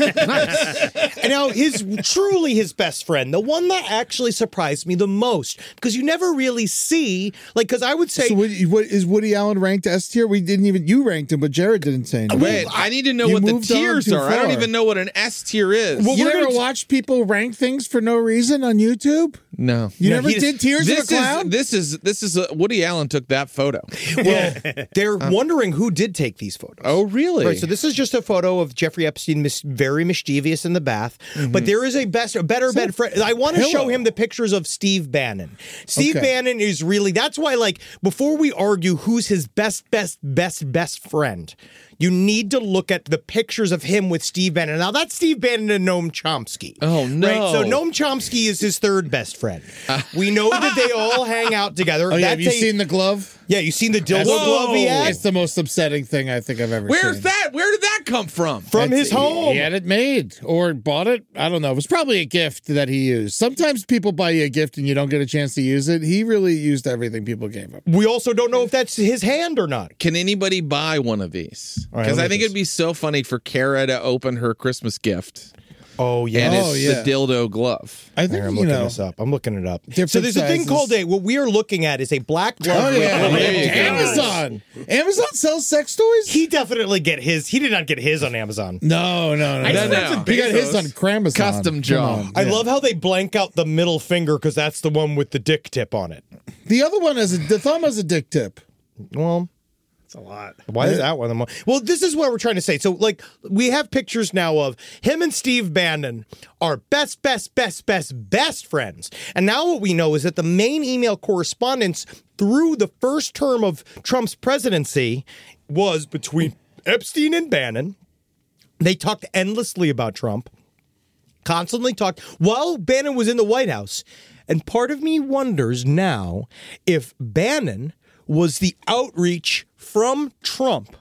nice. And now his truly his best friend, the one that actually surprised me the most, because you never really see, like, because I would say, So what, what is Woody Allen ranked S tier? We didn't even you ranked him, but Jared didn't say anything. Wait, I need to know You what the moved on tiers too are. I don't far. even know what an S tier is. Well, you we're never gonna- watch people rank things for no reason on YouTube? no. You No, never he just- did Tears of This a Clown? is this is this is uh, Woody Allen took that photo. well, they're wondering who did take these photos. Oh, really? Right, so this is just a photo of Jeffrey Epstein, mis- very mischievous in the bath. But there is a best, a better bed friend. I want to pillow. show him the pictures of Steve Bannon. Steve Okay. Bannon is really. That's why, like, before we argue who's his best, best, best, best friend, you need to look at the pictures of him with Steve Bannon. Now that's Steve Bannon and Noam Chomsky. Oh, no. Right, so Noam Chomsky is his third best friend. We know that they all hang out together. oh, yeah. Have That's you a- seen the glove? Yeah, you seen the dildo Whoa. glove he had? It's the most upsetting thing I think I've ever Where's seen. that? Where did that come from? From That's- his home. He had it made or bought it. I don't know. It was probably a gift that he used. Sometimes people buy you a gift and you don't get a chance to use it. He really used everything people gave him. We also don't know if that's his hand or not. Can anybody buy one of these? right, Because let me I think just- it'd be so funny for Kara to open her Christmas gift. Oh, yeah. And Oh, it's yeah. the dildo glove. I think Here, I'm you looking know. this up. I'm looking it up. Different So there's a thing sizes. called a, what we are looking at is a black glove. Oh yeah, with- There you go. Amazon. Amazon sells sex toys. He definitely get his. He did not get his on Amazon. no, no, no. I no, know. no. He got his on Bezos. Cramazon. Custom Come job. on. I Yeah. love how they blank out the middle finger because that's the one with the dick tip on it. The other one has a the thumb has a dick tip. Well, It's a lot. why is that one the most? Well, this is what we're trying to say. So, like, we have pictures now of him and Steve Bannon are best, best, best, best, best friends. And now what we know is that the main email correspondence through the first term of Trump's presidency was between Epstein and Bannon. They talked endlessly about Trump, constantly talked while Bannon was in the White House. And part of me wonders now if Bannon was the outreach from Trump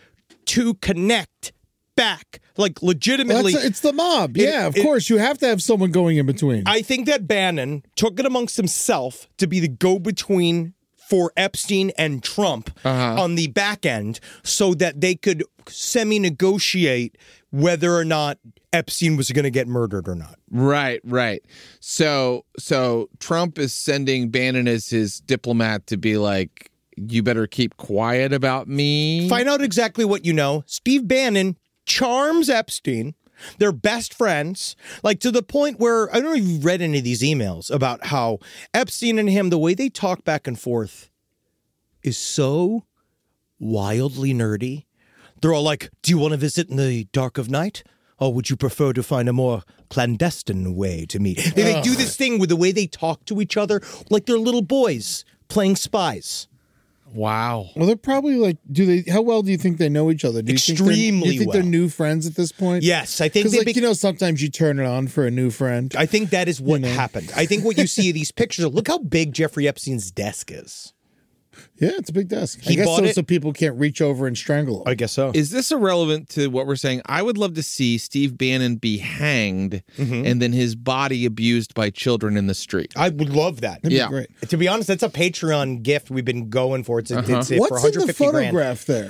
to connect back, like Well, legitimately. that's- it's the mob. Yeah, of it- course. You have to have someone going in between. I think that Bannon took it amongst himself to be the go-between for Epstein and Trump on the back end so that they could semi-negotiate whether or not Epstein was going to get murdered or not. Right, right. So so Trump is sending Bannon as his diplomat to be like, you better keep quiet about me. Find out exactly what you know. Steve Bannon charms Epstein. They're best friends, like to the point where I don't know if you've read any of these emails about how Epstein and him, the way they talk back and forth is so wildly nerdy. They're all like, do you want to visit in the dark of night? Or would you prefer to find a more clandestine way to meet? They, they do this thing with the way they talk to each other, like they're little boys playing spies. Wow. well, they're probably like, do they? How well do you think they know each other? Do you think they're- Extremely do you think well. they're new friends at this point? Yes, I think Because they like bec- you know, sometimes you turn it on for a new friend. I think that is what You know. happened. I think what you see of these pictures, look how big Jeffrey Epstein's desk is. Yeah, it's a big desk. He I guess bought so, it- so people can't reach over and strangle them. guess so. Is this irrelevant to what we're saying? I would love to see Steve Bannon be hanged and then his body abused by children in the street. I would love that. That'd be Yeah. great. To be honest, that's a Patreon gift we've been going for. It's, it's, it's for What's in the one hundred fifty grand. photograph there?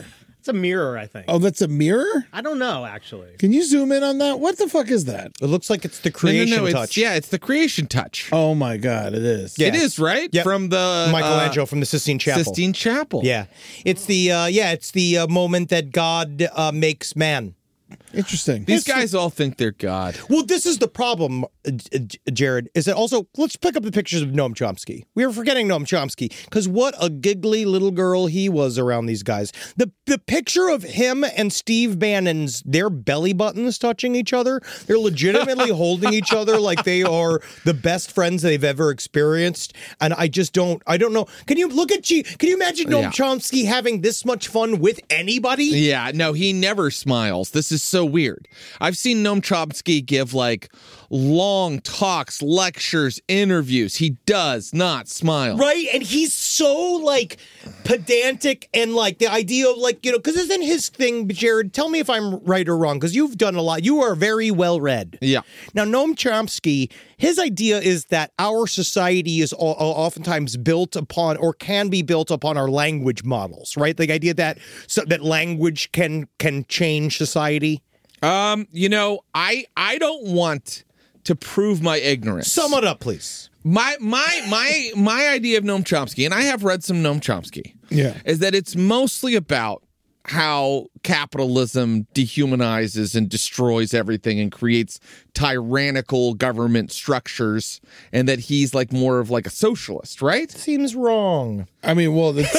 It's a mirror, I think. Oh, that's a mirror? I don't know, actually. Can you zoom in on that? What the fuck is that? It looks like it's the creation no, no, no, touch. It's, yeah, it's the creation touch. Oh my God, it is. Yeah. It is, right? Yep. From the Michelangelo uh, from the Sistine Chapel. Sistine Chapel. Yeah, it's the uh, yeah, it's the uh, moment that God uh, makes man. Interesting. These guys all think they're God. Well, this is the problem, uh, J- Jared, is that also, let's pick up the pictures of Noam Chomsky. We were forgetting Noam Chomsky, because what a giggly little girl he was around these guys. The the picture of him and Steve Bannon's, their belly buttons touching each other, they're legitimately holding each other like they are the best friends they've ever experienced. And I just don't, I don't know. Can you look at you, can you imagine Noam Yeah. Chomsky having this much fun with anybody? Yeah, no, he never smiles. This is so weird. I've seen Noam Chomsky give like long talks, lectures, interviews. He does not smile. Right? And he's so like pedantic and like the idea of like, you know, because isn't his thing, Jared, tell me if I'm right or wrong, because you've done a lot. You are very well read. Yeah. Now, Noam Chomsky, his idea is that our society is o- oftentimes built upon or can be built upon our language models, right? The idea that so that language can can change society. Um, you know, I I don't want to prove my ignorance. Sum it up, please. My my my my idea of Noam Chomsky, and I have read some Noam Chomsky, Yeah. is that it's mostly about how capitalism dehumanizes and destroys everything and creates tyrannical government structures, and that he's like more of like a socialist, right? Seems wrong. I mean, well, it's,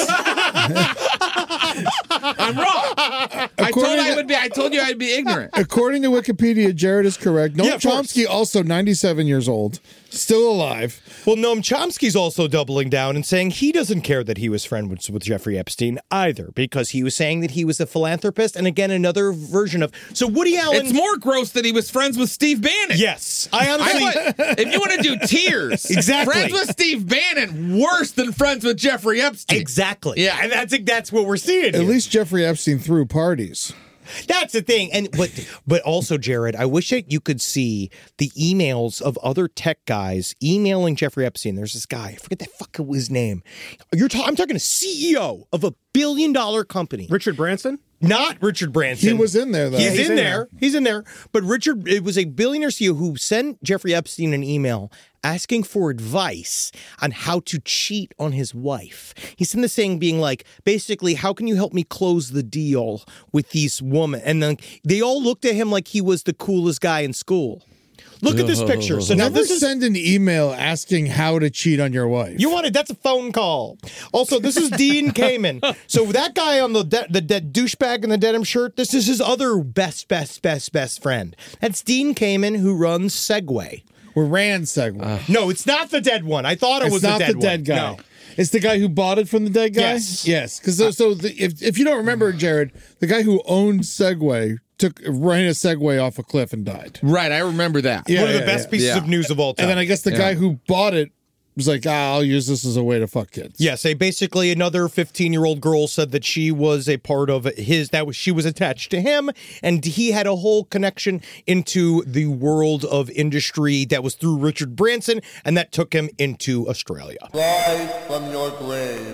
I'm wrong. I told According I to- would be. I told you I'd be ignorant. according to Wikipedia, Jared is correct. Noam Yeah, of course. Chomsky, also ninety-seven years old, still alive. Well, Noam Chomsky's also doubling down and saying he doesn't care that he was friends with, with Jeffrey Epstein either, because he was saying that he was a philanthropist. And again, another version of so Woody Allen. It's more gross that he was friends with Steve Bannon. Yes, I I honestly. want, if you want to do tiers, Exactly. friends with Steve Bannon worse than friends with Jeffrey Epstein. Exactly. Yeah. and that's that's what we're seeing. At here. least Jeffrey Epstein threw parties. That's the thing. And but but also, Jared, I wish that you could see the emails of other tech guys emailing Jeffrey Epstein. There's this guy, I forget the fuck his name. You're ta- I'm talking a C E O of a billion dollar company. Richard Branson? Not Richard Branson. He was in there, though. He's, He's in, in there. He's in there. But Richard, it was a billionaire C E O who sent Jeffrey Epstein an email asking for advice on how to cheat on his wife. He sent this thing being like, basically, how can you help me close the deal with these women? And then they all looked at him like he was the coolest guy in school. Look at this picture. So now Never this is send an email asking how to cheat on your wife. You wanted that's a phone call. Also, this is Dean Kamen. So that guy on the de- the, the douchebag in the denim shirt, this is his other best, best, best, best friend. That's Dean Kamen, who runs Segway. Or ran Segway. No, it's not the dead one. I thought it it's was not the dead the dead one. guy. No. It's the guy who bought it from the dead guy? Yes. Yes. Because so, so the, if, if you don't remember, Jared, the guy who owned Segway took ran a Segway off a cliff and died. Right, I remember that. Yeah, One of the yeah, best yeah. pieces Yeah. of news of all time. And then I guess the Yeah. guy who bought it was like, ah, I'll use this as a way to fuck kids. Yes, a basically another fifteen-year-old girl said that she was a part of his, that was she was attached to him, and he had a whole connection into the world of industry that was through Richard Branson, and that took him into Australia. Rise from your grave.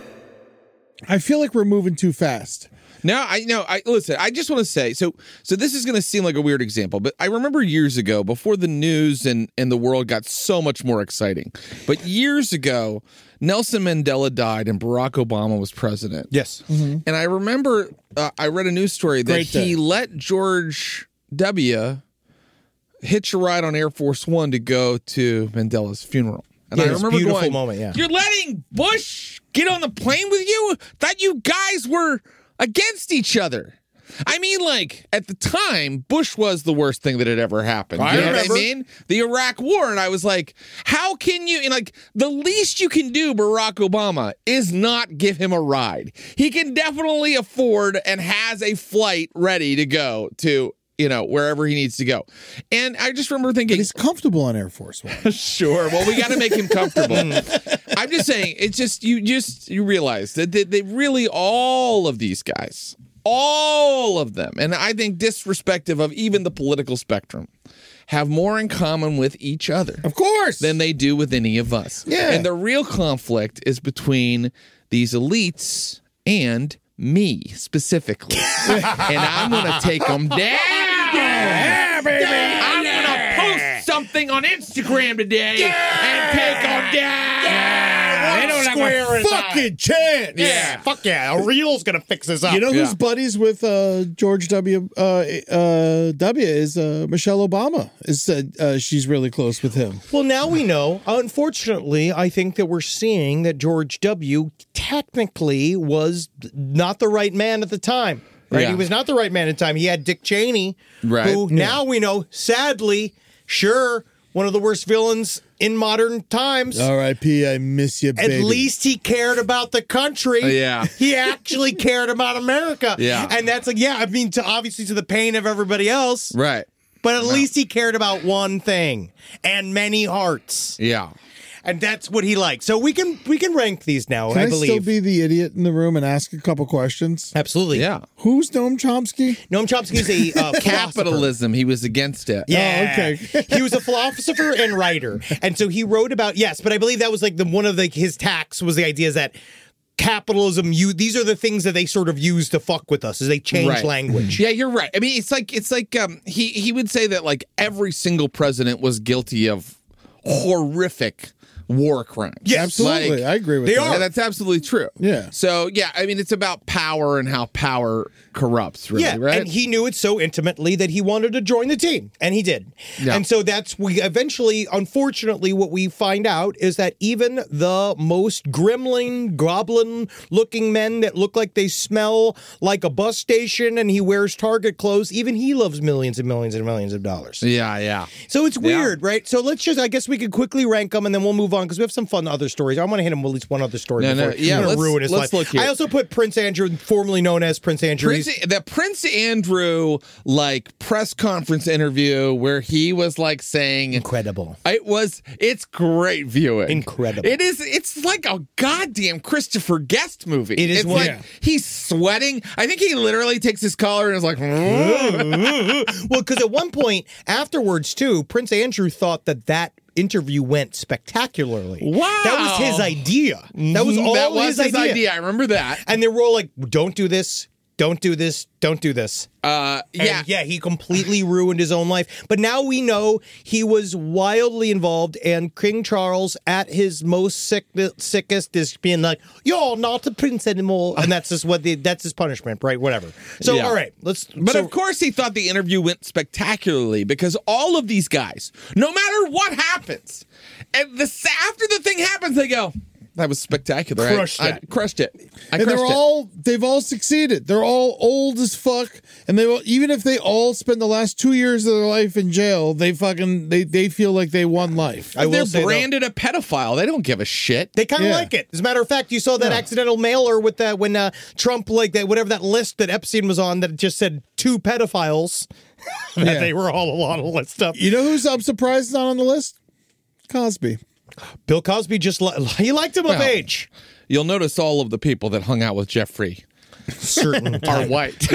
I feel like we're moving too fast. No, I no, I listen, I just want to say, so so this is gonna seem like a weird example, but I remember years ago, before the news and, and the world got so much more exciting. But years ago, Nelson Mandela died and Barack Obama was president. Yes. And I remember uh, I read a news story that Great day. he let George W. hitch a ride on Air Force One to go to Mandela's funeral. And Yeah, I it was a remember beautiful going, moment, yeah. You're letting Bush get on the plane with you? Thought you guys were against each other. I mean, like, at the time, Bush was the worst thing that had ever happened. I you know remember. what I mean? The Iraq War. And I was like, how can you, and like, the least you can do, Barack Obama, is not give him a ride. He can definitely afford and has a flight ready to go to, you know, wherever he needs to go. And I just remember thinking, But he's comfortable on Air Force One. sure. Well, we got to make him comfortable. I'm just saying, it's just, you just, you realize that they, they really, all of these guys, all of them, and I think disrespective of even the political spectrum, have more in common with each other. Of course. Than they do with any of us. Yeah. And the real conflict is between these elites and me specifically, and I'm gonna take them down. Yeah, baby. I'm gonna post something on Instagram today and take them down. They don't have a fucking chance. Yeah. Fuck yeah. A reel's gonna fix this up. You know Yeah. who's buddies with uh, George W. Uh, uh, W. is uh, Michelle Obama. Is said uh, she's really close with him. Well, now we know. Unfortunately, I think that we're seeing that George W. technically was not the right man at the time. Right? Yeah. He was not the right man at the time. He had Dick Cheney, Right. who now we know, sadly, sure, one of the worst villains in modern times. R I P I miss you, At baby. least he cared about the country. Yeah. He actually cared about America. Yeah. And that's like, yeah, I mean, to obviously to the pain of everybody else. Right. But at least he cared about one thing and many hearts. Yeah. And that's what he liked. So we can we can rank these now, Can I, I believe. still be the idiot in the room and ask a couple questions? Absolutely. Yeah. Who's Noam Chomsky? Noam Chomsky is a uh, philosopher. Capitalism. He was against it. Yeah. Oh, okay. He was a philosopher and writer. And so he wrote about, yes, but I believe that was like the one of the, his tacks was the idea is that capitalism, you these are the things that they sort of use to fuck with us as they change Right. language. Yeah, you're right. I mean, it's like it's like um, he he would say that like every single president was guilty of horrific war crimes. Yes. Absolutely. Like, I agree with they that. are. Yeah, that's absolutely true. Yeah. So yeah, I mean, it's about power and how power corrupts. Really, Yeah, right? and he knew it so intimately that he wanted to join the team, and he did. Yeah. And so that's we eventually, unfortunately, what we find out is that even the most gremlin, goblin-looking men that look like they smell like a bus station, and he wears Target clothes, even he loves millions and millions and millions of dollars. yeah, yeah. So it's weird, right? So let's just, I guess we could quickly rank them, and then we'll move on because we have some fun other stories. I want to hit him with at least one other story No, before no, yeah, I'm gonna let's- ruin his let's life. look here. I also put Prince Andrew, formerly known as Prince Andrew. Prince, the Prince Andrew like press conference interview where he was like saying Incredible. It was. It's great viewing. Incredible. It is. It's like a goddamn Christopher Guest movie. It is It's one- like Yeah. he's sweating. I think he literally takes his collar and is like, Well, because at one point afterwards, too, Prince Andrew thought that that interview went spectacularly. Wow. That was his idea. That was all that was his, his idea. I remember that. And they were all like, don't do this, don't do this, don't do this. Uh, And yeah. yeah, he completely ruined his own life. But now we know he was wildly involved, and King Charles, at his most sick, sickest, is being like, "You're not a prince anymore," and that's just what the, that's his punishment, right? Whatever. So, Yeah. all right, let's. But so, of course, he thought the interview went spectacularly because all of these guys, no matter what happens, and the after the thing happens, they go, "That was spectacular. Crushed I, I it. crushed it. I And crushed they're it." all they've all succeeded. They're all old as fuck, and they will, even if they all spend the last two years of their life in jail, they fucking they they feel like they won life. I will They're say, though- branded a pedophile. They don't give a shit. They kind of Yeah. like it. As a matter of fact, you saw that accidental mailer with that when uh, Trump, like that, whatever that list that Epstein was on, that just said two pedophiles. that Yeah. they were all on the list stuff. You know who's I'm surprised is not on the list? Cosby. Bill Cosby just li- he liked him of Well, age. You'll notice all of the people that hung out with Jeffrey Certain are white.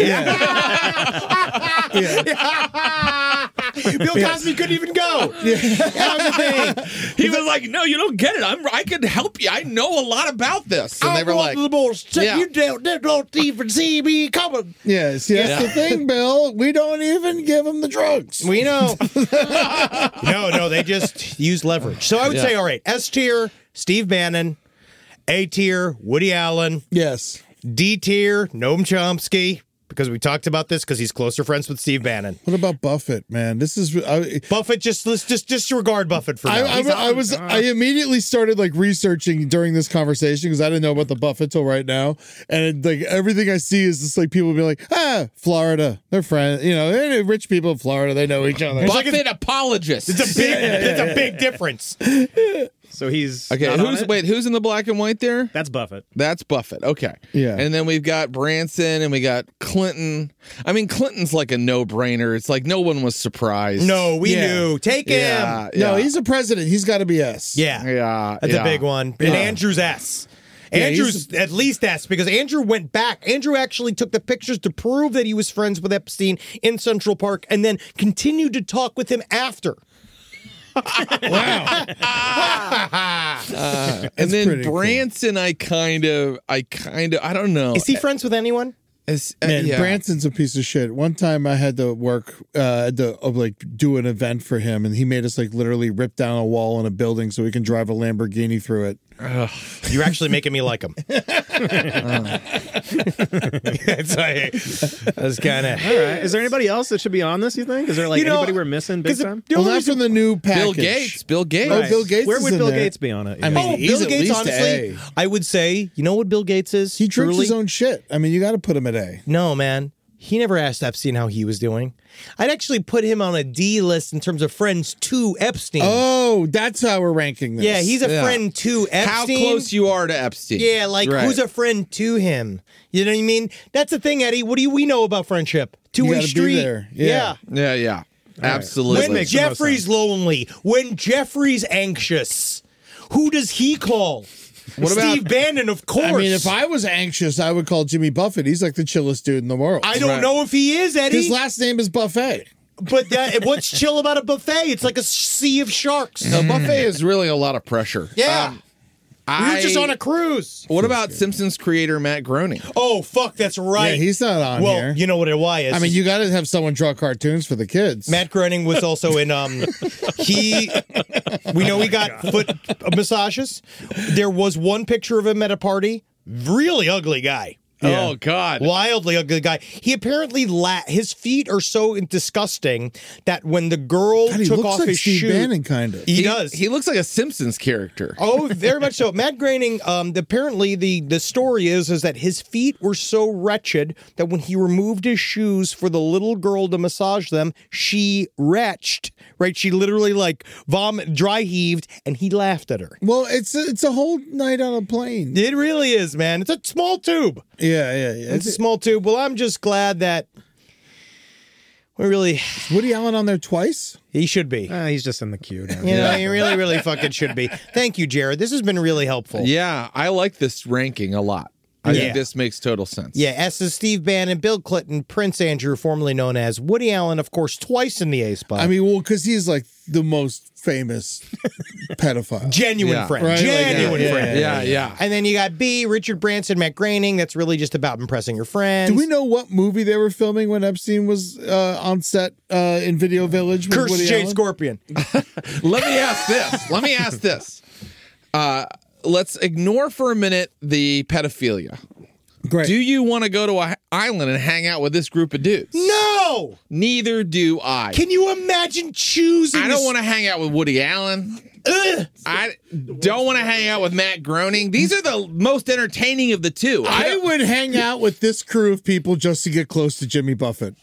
Bill Cosby couldn't even go. That was the thing. He was like, "No, you don't get it. I'm. I could help you. I know a lot about this." And they were like, the most. Yeah. You don't, they don't even see me coming. Yeah, see, that's Yeah. the thing, Bill. We don't even give him the drugs. We know. no, no, they just use leverage. So I would Yeah. say, all right, S tier, Steve Bannon. A tier, Woody Allen. Yes. D tier, Noam Chomsky, because we talked about this because he's closer friends with Steve Bannon. What about Buffett, man? This is I, Buffett, just let's just disregard Buffett for now. I, He's I, I out. was I immediately started like researching during this conversation because I didn't know about the Buffett till right now, and like everything I see is just like people be like, ah, Florida, they're friends, you know, they're rich people in Florida, they know each other. "Buffett apologist." It's a big, it's a big difference. So he's Okay, not on who's it? wait? Who's in the black and white there? That's Buffett. That's Buffett. Okay. Yeah. And then we've got Branson and we got Clinton. I mean, Clinton's like a no-brainer. It's like no one was surprised. No, we Yeah. knew. Take him. Yeah. No, yeah. he's a president. He's got to be S. Yeah. Yeah. That's yeah. a big one. And Yeah. Andrew's S. Yeah, Andrew's he's- at least S because Andrew went back. Andrew actually took the pictures to prove that he was friends with Epstein in Central Park and then continued to talk with him after. Wow. Uh, and then pretty cool. Branson, I kind of, I kind of, I don't know. Is he friends with anyone? It's, uh, Man, yeah. Branson's a piece of shit. One time I had to work, uh, had to uh, like do an event for him, and he made us like literally rip down a wall in a building so we can drive a Lamborghini through it. You're actually making me like him. It's like, that's kind of. All right. Is there anybody else that should be on this, you think? Is there like You know, anybody we're missing big 'cause the- time? the Well, only not reason- from the new package. Bill Gates. Bill Gates. Oh, Bill Gates Where is would in Bill there. Gates be on it? I Yeah. mean, Oh, he's Bill at Gates, least honestly, A. I would say, you know what Bill Gates is? He drinks Truly? his own shit. I mean, you got to put him at A. No, man. He never asked Epstein how he was doing. I'd actually put him on a D list in terms of friends to Epstein. Oh, that's how we're ranking this. yeah, he's a Yeah. friend to How Epstein. close you are to Epstein. Yeah, like Right. who's a friend to him? You know what I mean? That's the thing, Eddie. What do you, we know about friendship? Two way gotta be street. there. Yeah. Yeah, yeah. Absolutely. When makes the most Jeffrey's sense. lonely, when Jeffrey's anxious, who does he call? What about- Steve Bannon, of course. I mean, if I was anxious, I would call Jimmy Buffett. He's like the chillest dude in the world. I don't Right. know if he is, Eddie. His last name is Buffet. But that, what's chill about a buffet? It's like a sea of sharks. A buffet is really a lot of pressure. Yeah. Um, we I, were just on a cruise. What about Simpsons creator Matt Groening? Oh, fuck, that's right. Yeah, he's not on well, here. you know what it why is. I mean, you got to have someone draw cartoons for the kids. Matt Groening was also in, um, he, we know he got foot massages. There was one picture of him at a party. Really ugly guy. Oh, God. Wildly ugly guy. He apparently la- his feet are so disgusting that when the girl God, he took looks off like his Steve shoe, Bannon, kind of. he, does. He looks like a Simpsons character. Oh, very much so. Matt Groening, um, apparently the, the story is is that his feet were so wretched that when he removed his shoes for the little girl to massage them, she retched, right? She literally like vomit, dry heaved, and he laughed at her. Well, it's a, it's a whole night on a plane. It really is, man. It's a small tube. Yeah, yeah, yeah. It's a small tube. Well, I'm just glad that we really, Woody Allen on there twice? he should be. Uh, he's just in the queue now. You know, he really, really fucking should be. Thank you, Jared. This has been really helpful. Yeah, I like this ranking a lot. I Yeah. think this makes total sense. Yeah, S is Steve Bannon, Bill Clinton, Prince Andrew, formerly known as Woody Allen, of course, twice in the A spot. I mean, well, because he's like the most famous pedophile. genuine Yeah. friend. Right, like, Genuine yeah, friend. Yeah, yeah. And then you got B, Richard Branson, Matt Groening. That's really just about impressing your friends. Do we know what movie they were filming when Epstein was uh, on set uh, in Video Village? With Curse Woody Jade Allen? Scorpion. Let me ask this. Let me ask this. Uh, let's ignore for a minute the pedophilia. Great. Do you want to go to an island and hang out with this group of dudes? No! Neither do I. Can you imagine choosing I don't this- want to hang out with Woody Allen. Ugh. I don't want to hang out with Matt Groening. These are the most entertaining of the two. I would hang out with this crew of people just to get close to Jimmy Buffett.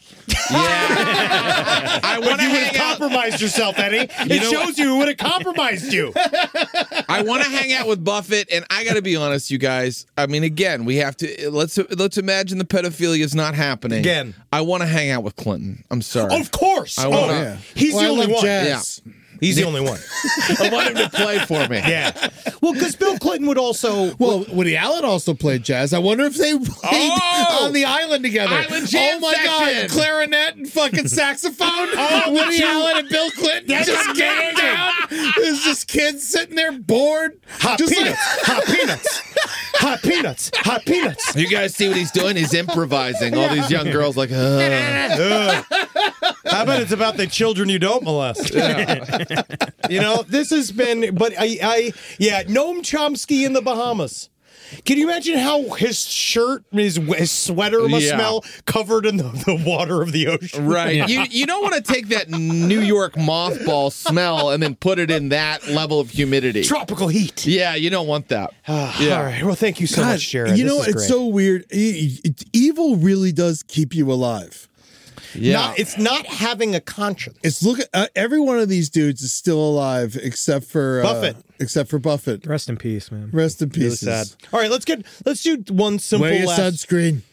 Yeah. I want to You would hang have out. compromised yourself, Eddie. It know shows you who would have compromised you. I want to hang out with Buffett, and I got to be honest, you guys. I mean, again, we have to let's let's imagine the pedophilia is not happening. Again. I want to hang out with Clinton. I'm sorry. Of course. I oh, wanna- Yeah. He's Well, the I only love one. jazz. He's the only one. I want him to play for me. Yeah. Well, because Bill Clinton would also. Well, Woody Allen also played jazz. I wonder if they played Oh! on the island together. Island jam oh my section. God, clarinet and fucking saxophone. oh, Woody Allen and Bill Clinton just getting down. There's just kids sitting there bored. Hot just peanuts. Hot peanuts. Hot peanuts. Hot peanuts. You guys see what he's doing? He's improvising. All these young girls like, uh. How about it's about the children you don't molest? You know, this has been, but I, I, yeah, Noam Chomsky in the Bahamas. Can you imagine how his shirt, his, his sweater must Yeah. smell covered in the, the water of the ocean? Right. You you don't want to take that New York mothball smell and then put it in that level of humidity. Tropical heat. Yeah, you don't want that. Yeah. All right. Well, thank you so God, much, Jared. you This know, is it's great. so weird. E- e- evil really does keep you alive. Yeah. Not, it's not having a conscience. It's look. Uh, every one of these dudes is still alive except for uh, Buffett. Except for Buffett. Rest in peace, man. Rest in Really peace. sad. All right, let's get let's do one simple Wear your last. sunscreen.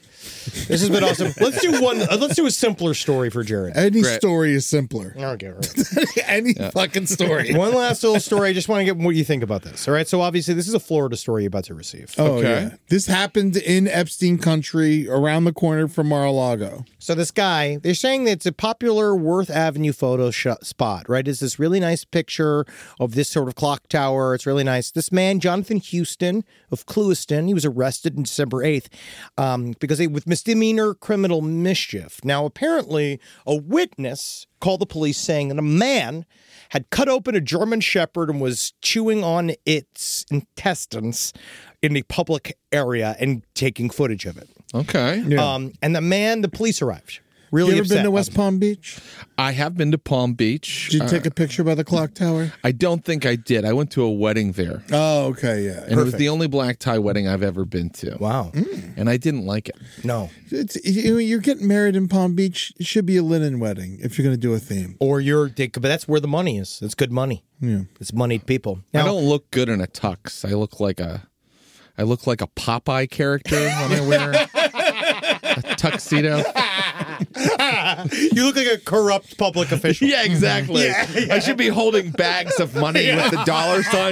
This has been awesome. Let's do one. Uh, let's do a simpler story for Jared. Any Great. story is simpler. Okay, right. Any fucking story. One last little story. I just want to get what you think about this. All right. So obviously, this is a Florida story you're about to receive. Oh, Okay. yeah. This happened in Epstein country around the corner from Mar-a-Lago. So this guy, they're saying that it's a popular Worth Avenue photo sh- spot, right? It's this really nice picture of this sort of clock tower. It's really nice. This man, Jonathan Houston of Clewiston, he was arrested on December eighth um, because he, with misdemeanor criminal mischief. Now, apparently, a witness called the police saying that a man had cut open a German Shepherd and was chewing on its intestines in the public area and taking footage of it. Okay. Um, and the man, the police arrived. Really you ever upset. been to West Palm Beach? I have been to Palm Beach. Did you Uh, take a picture by the clock tower? I don't think I did. I went to a wedding there. Oh, okay, yeah. And it was the only black tie wedding I've ever been to. Wow. And I didn't like it. No. It's, you, you're getting married in Palm Beach. It should be a linen wedding if you're going to do a theme. Or you're, they, but that's where the money is. It's good money. Yeah. It's moneyed people. I Now, don't look good in a tux. I look like a I look like a Popeye character when I wear a tuxedo. you look like a corrupt public official. Yeah, exactly. Yeah, yeah. I should be holding bags of money with the dollar sign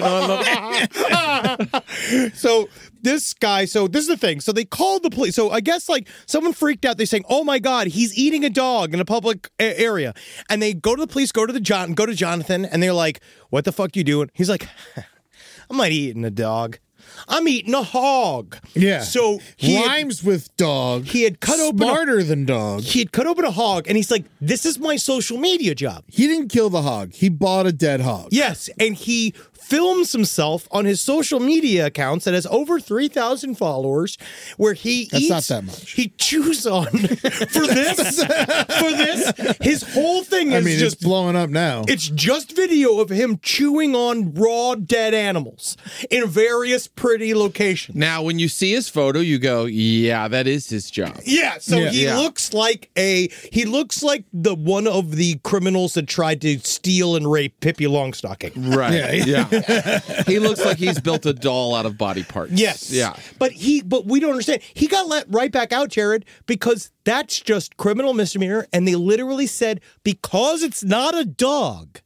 on them. So this guy, so this is the thing. So they called the police. So I guess like someone freaked out. They're saying, "Oh my God, he's eating a dog in a public a- area." And they go to the police, go to the John, go to Jonathan, and they're like, "What the fuck you doing?" He's like, "I'm not eating a dog. I'm eating a hog." Yeah. So he had- rhymes with dog. he had cut open a- smarter than dog. he had cut open a hog, and he's like, "This is my social media job." He didn't kill the hog. He bought a dead hog. Yes, and he films himself on his social media accounts that has over three thousand followers where he That's eats, not that much. He chews on for this for this his whole thing is I mean, just it's blowing up now. it's just video of him chewing on raw dead animals in various pretty locations. Now, when you see his photo, you go, yeah, that is his job. Yeah, so Yeah. he Yeah. looks like a he looks like the one of the criminals that tried to steal and rape Pippi Longstocking. Right. Yeah. Yeah. He looks like he's built a doll out of body parts. Yes. Yeah. But he but we don't understand. He got let right back out, Jared, because that's just criminal misdemeanor, and they literally said because it's not a dog,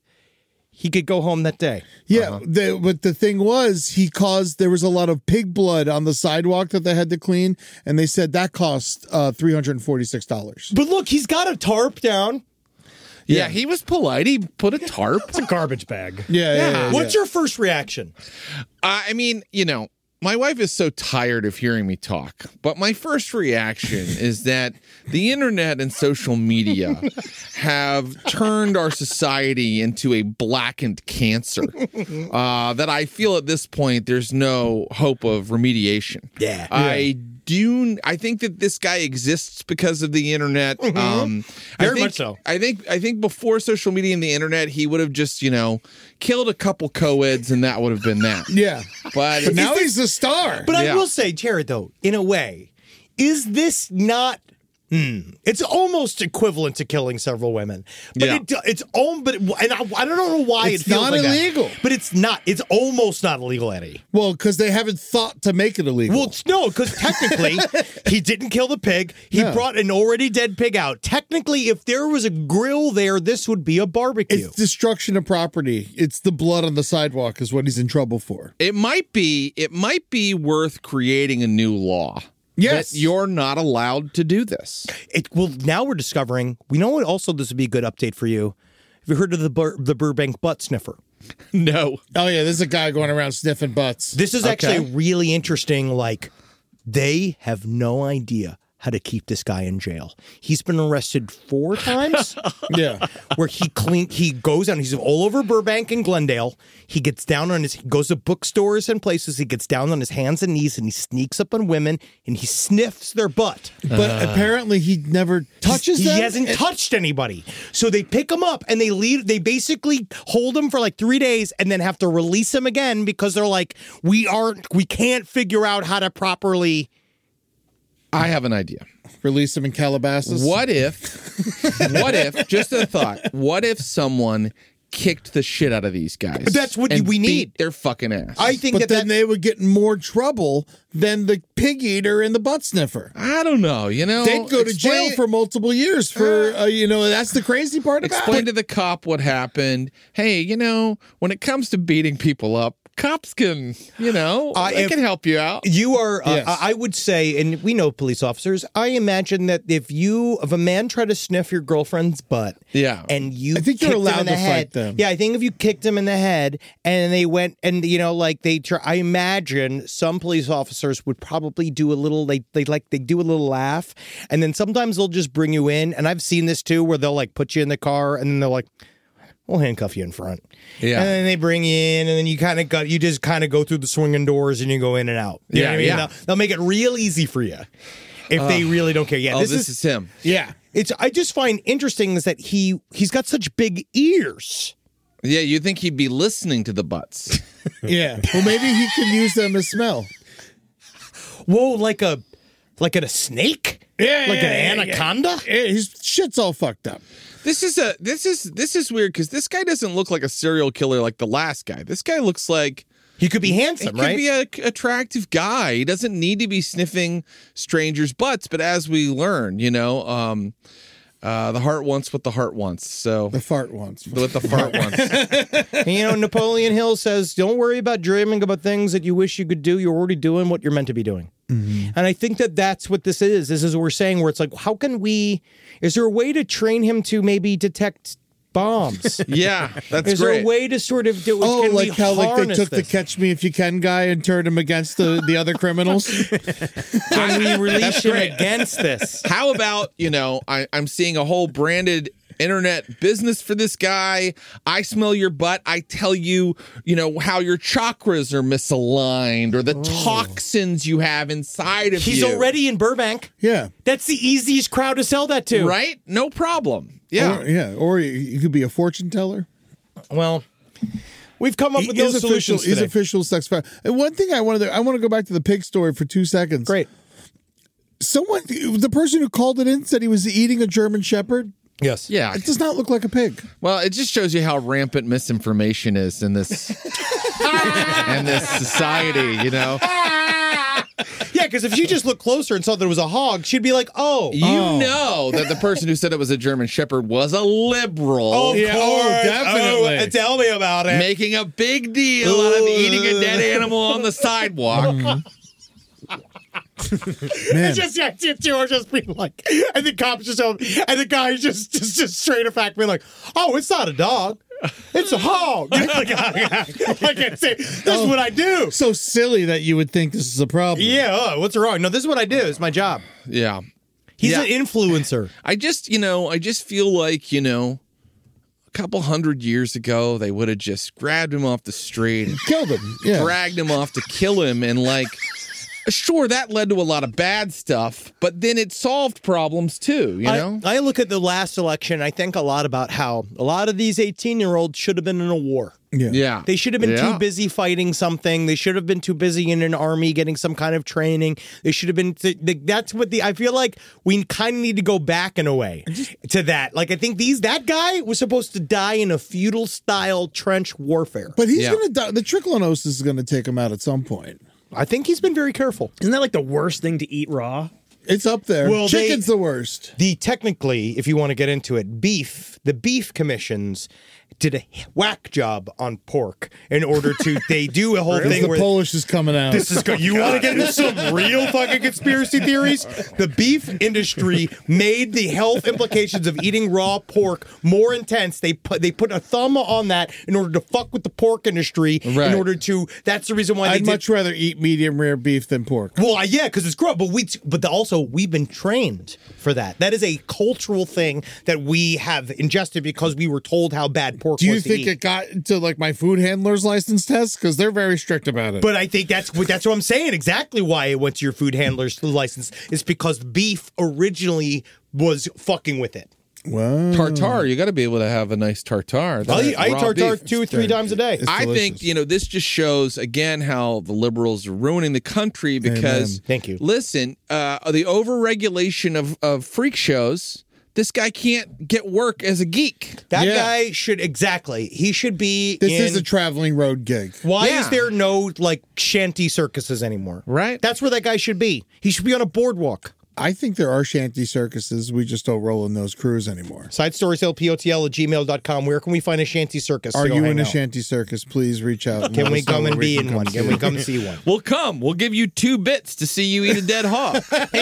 he could go home that day. Yeah, the, but the thing was, he caused, there was a lot of pig blood on the sidewalk that they had to clean, and they said that cost uh, three hundred forty-six dollars. But look, he's got a tarp down. Yeah, he was polite. He put a tarp. It's a garbage bag. Yeah, yeah, yeah, What's yeah. your first reaction? I mean, you know, my wife is so tired of hearing me talk, but my first reaction is that the internet and social media have turned our society into a blackened cancer uh, that I feel at this point there's no hope of remediation. Yeah. I do. I think that this guy exists because of the internet. Um, I Very think, much so. I think. I think before social media and the internet, he would have just, you know, killed a couple co-eds, and that would have been that. Yeah. But, But now he's a star. But I Yeah. will say, Jared, though, in a way, is this not? Hmm. It's almost equivalent to killing several women, but Yeah. it, it's all. But it, and I, I don't know why It's it feels not like that. illegal. But it's not. It's almost not illegal, Eddie. Well, because they haven't thought to make it illegal. Well, it's, no, because technically he didn't kill the pig. He No. brought an already dead pig out. Technically, if there was a grill there, this would be a barbecue. it's destruction of property. It's the blood on the sidewalk is what he's in trouble for. it might be. It might be worth creating a new law. Yes. That you're not allowed to do this. It well now we're discovering. We know what also this would be a good update for you. Have you heard of the Bur- the Burbank butt sniffer? No. Oh, yeah, there's a guy going around sniffing butts. This is actually Okay. really interesting. Like, they have no idea how to keep this guy in jail. He's been arrested four times. Yeah. Where he clean, he goes down. He's all over Burbank and Glendale. He gets down on his, he goes to bookstores and places. He gets down on his hands and knees and he sneaks up on women and he sniffs their butt. But apparently he never touches He them. hasn't touched anybody. So they pick him up and they leave. They basically hold him for like three days and then have to release him again because they're like, we aren't, we can't figure out how to properly. I have an idea. Release him in Calabasas. What if, what if, just a thought, what if someone kicked the shit out of these guys. But that's what and we beat need. Their fucking ass. I think But that then that, they would get in more trouble than the pig eater and the butt sniffer. I don't know. You know, They'd go to explain- jail for multiple years for, uh, you know, that's the crazy part about Explain it. to the cop what happened. Hey, you know, when it comes to beating people up, cops can, you know, Uh, they if- can help you out. You are, uh, Yes. I would say, and we know police officers, I imagine that if you, if a man tried to sniff your girlfriend's butt, Yeah. and you I think you're kicked him allowed in the to fight head, them. Yeah, I think if you kicked him in the head and they went and, you know, like they, try, I imagine some police officers would probably do a little, they, they like, they do a little laugh, and then sometimes they'll just bring you in, and I've seen this too, where they'll like put you in the car, and then they're like, we'll handcuff you in front. Yeah. And then they bring you in, and then you kind of got, you just kind of go through the swinging doors and you go in and out. You know Yeah, what I mean? yeah. They'll, they'll make it real easy for you if they really don't care. Yeah, Oh, this, this, is, is him. yeah. It's, I just find interesting is that he, he's got such big ears. Yeah, you think he'd be listening to the butts. Yeah. Well, maybe he can use them as smell. Whoa, like a, like a snake? Yeah, Like yeah, an yeah, anaconda? Yeah, his shit's all fucked up. This is a this is this is weird because this guy doesn't look like a serial killer like the last guy. This guy looks like He could be he handsome, could right? be a attractive guy. He doesn't need to be sniffing strangers' butts. But as we learn, you know, um, uh, the heart wants what the heart wants. So The fart once. what the fart wants. And, you know, Napoleon Hill says, don't worry about dreaming about things that you wish you could do. You're already doing what you're meant to be doing. Mm-hmm. And I think that that's what this is. This is what we're saying, where it's like, how can we, is there a way to train him to maybe detect bombs? Yeah, that's is great. there a way to sort of do Oh, can like we how like they harness took this? the Catch Me If You Can guy and turned him against the, the other criminals. Can we release him against this? How about, you know, I, I'm seeing a whole branded internet business for this guy. I smell your butt. I tell you, you know, how your chakras are misaligned or the toxins you have inside of He's you. already in Burbank. Yeah. That's the easiest crowd to sell that to. Right? No problem. Yeah. Or, yeah. Or you- you could be a fortune teller. Well, we've come up He with no is official. solutions He's today. official sex fan. And one thing I wanted to, I want to go back to the pig story for two seconds. Great. Someone, the person who called it in said he was eating a German Shepherd. Yes. Yeah. It does not look like a pig. Well, it just shows you how rampant misinformation is in this in this society, you know. Yeah, because if she just looked closer and saw that it was a hog, she'd be like, oh. You know that the person who said it was a German Shepherd was a liberal. Oh, Yeah, oh, definitely. Oh, tell me about it. Making a big deal out of eating a dead animal on the sidewalk. Man. It's just, yeah, it's you are just being like, and the cops just, and the guy just, just, just straight of fact being like, oh, it's not a dog. It's a hog. like, I can't say, this is what I do. So silly that you would think this is a problem. Yeah, oh, what's wrong? No, this is what I do. It's my job. Yeah. He's Yeah. an influencer. I just, you know, I just feel like, you know, a couple hundred years ago, they would have just grabbed him off the street and Killed him. Yeah. dragged him off to kill him. And, like, sure, that led to a lot of bad stuff, but then it solved problems too, you know? I, I look at the last election, I think a lot about how a lot of these eighteen-year-olds should have been in a war. Yeah. Yeah. They should have been Yeah. too busy fighting something. They should have been too busy in an army getting some kind of training. They should have been. That's what the. I feel like we kind of need to go back in a way to that. Like I think these that guy was supposed to die in a feudal style trench warfare. But he's Yeah. going to die. The trichinosis is going to take him out at some point. I think he's been very careful. Isn't that like the worst thing to eat raw? It's up there. Well, they- Chicken's the worst. The technically, if you want to get into it, beef. The beef commissions did a whack job on pork in order to. They do a whole Because thing the where. Polish is coming out. This is good. You want to get into some real fucking conspiracy theories? The beef industry made the health implications of eating raw pork more intense. They put they put a thumb on that in order to fuck with the pork industry. Right. In order to, that's the reason why they I'd did. much rather eat medium rare beef than pork. Well, yeah, because it's gross. But we, but also we've been trained for that. That is a cultural thing that we have ingested because we were told how bad pork Do you was to think eat. it got to like my food handler's license test? Because they're very strict about it. But I think that's what that's what I'm saying. Exactly why it went to your food handler's license is because beef originally was fucking with it. wow. Tartare, you got to be able to have a nice tartare. I eat, I eat Raw tartare beef. two or three times a day. It's I delicious. think, you know, this just shows again how the liberals are ruining the country because, Thank you. listen, uh, the overregulation of, of freak shows, this guy can't get work as a geek. That Yeah. guy should exactly. He should be. This in, is a traveling road gig. Why Yeah. is there no like shanty circuses anymore? Right. That's where that guy should be. He should be on a boardwalk. I think there are shanty circuses. We just don't roll in those crews anymore. Side stories L P O T L at gmail dot com. Where can we find a shanty circus? Are to go you hang in a out? shanty circus? Please reach out. Can Let we us know come where and be can in come one? see Can we you. come see one? We'll come. We'll give you two bits to see you eat a dead hog.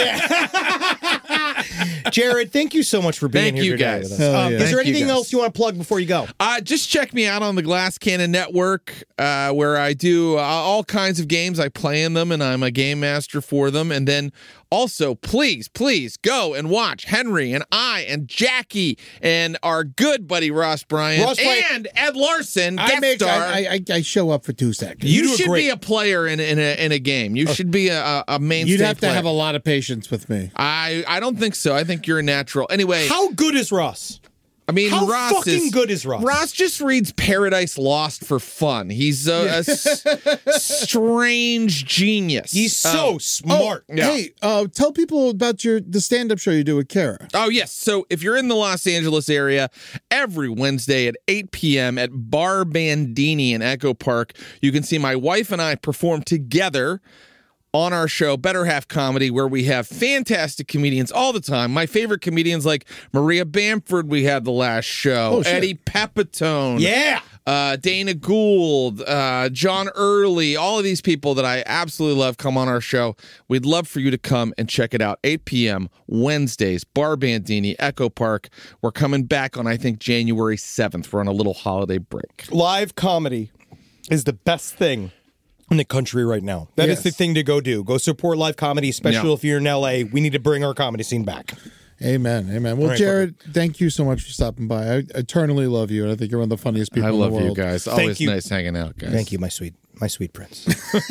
Jared, thank you so much for being Thank here you, today guys. with us. Hell Um, yeah. Is there Thank you, anything guys. else you want to plug before you go? Uh, just check me out on the Glass Cannon Network, uh, where I do uh, all kinds of games. I play in them, and I'm a game master for them. And then also, please, please go and watch Henry and I and Jackie and our good buddy Ross Bryant Ross Bryant. and Ed Larson, I guest make. star. I, I, I show up for two seconds. you You do should great. be a player in, in, a, in a game. You should be a, a, a mainstay You'd have to player. have a lot of patience with me. I, I don't think so. I think you're a natural. Anyway, How good is Ross? I mean, How Ross fucking is, good is Ross? Ross just reads Paradise Lost for fun. He's a, a s- strange genius. He's so Um, smart. Yeah. Hey, uh, tell people about your the stand up show you do with Kara. Oh, yes. So if you're in the Los Angeles area, every Wednesday at eight p.m. at Bar Bandini in Echo Park, you can see my wife and I perform together on our show, Better Half Comedy, where we have fantastic comedians all the time. My favorite comedians like Maria Bamford, we had the last show, Oh, shit. Eddie Pepitone. Yeah. Uh, Dana Gould, uh, John Early, all of these people that I absolutely love come on our show. We'd love for you to come and check it out. eight p.m. Wednesdays, Bar Bandini, Echo Park. We're coming back on, I think, January seventh. We're on a little holiday break. Live comedy is the best thing in the country right now. That is Yes. the thing to go do. Go support live comedy, especially Yeah. if you're in L A. We need to bring our comedy scene back. Amen. Amen. Well, All right, Jared, thank you so much for stopping by. I eternally love you, and I think you're one of the funniest people I in love the you world. guys. Thank Always you. nice hanging out, guys. Thank you, my sweet, my sweet prince.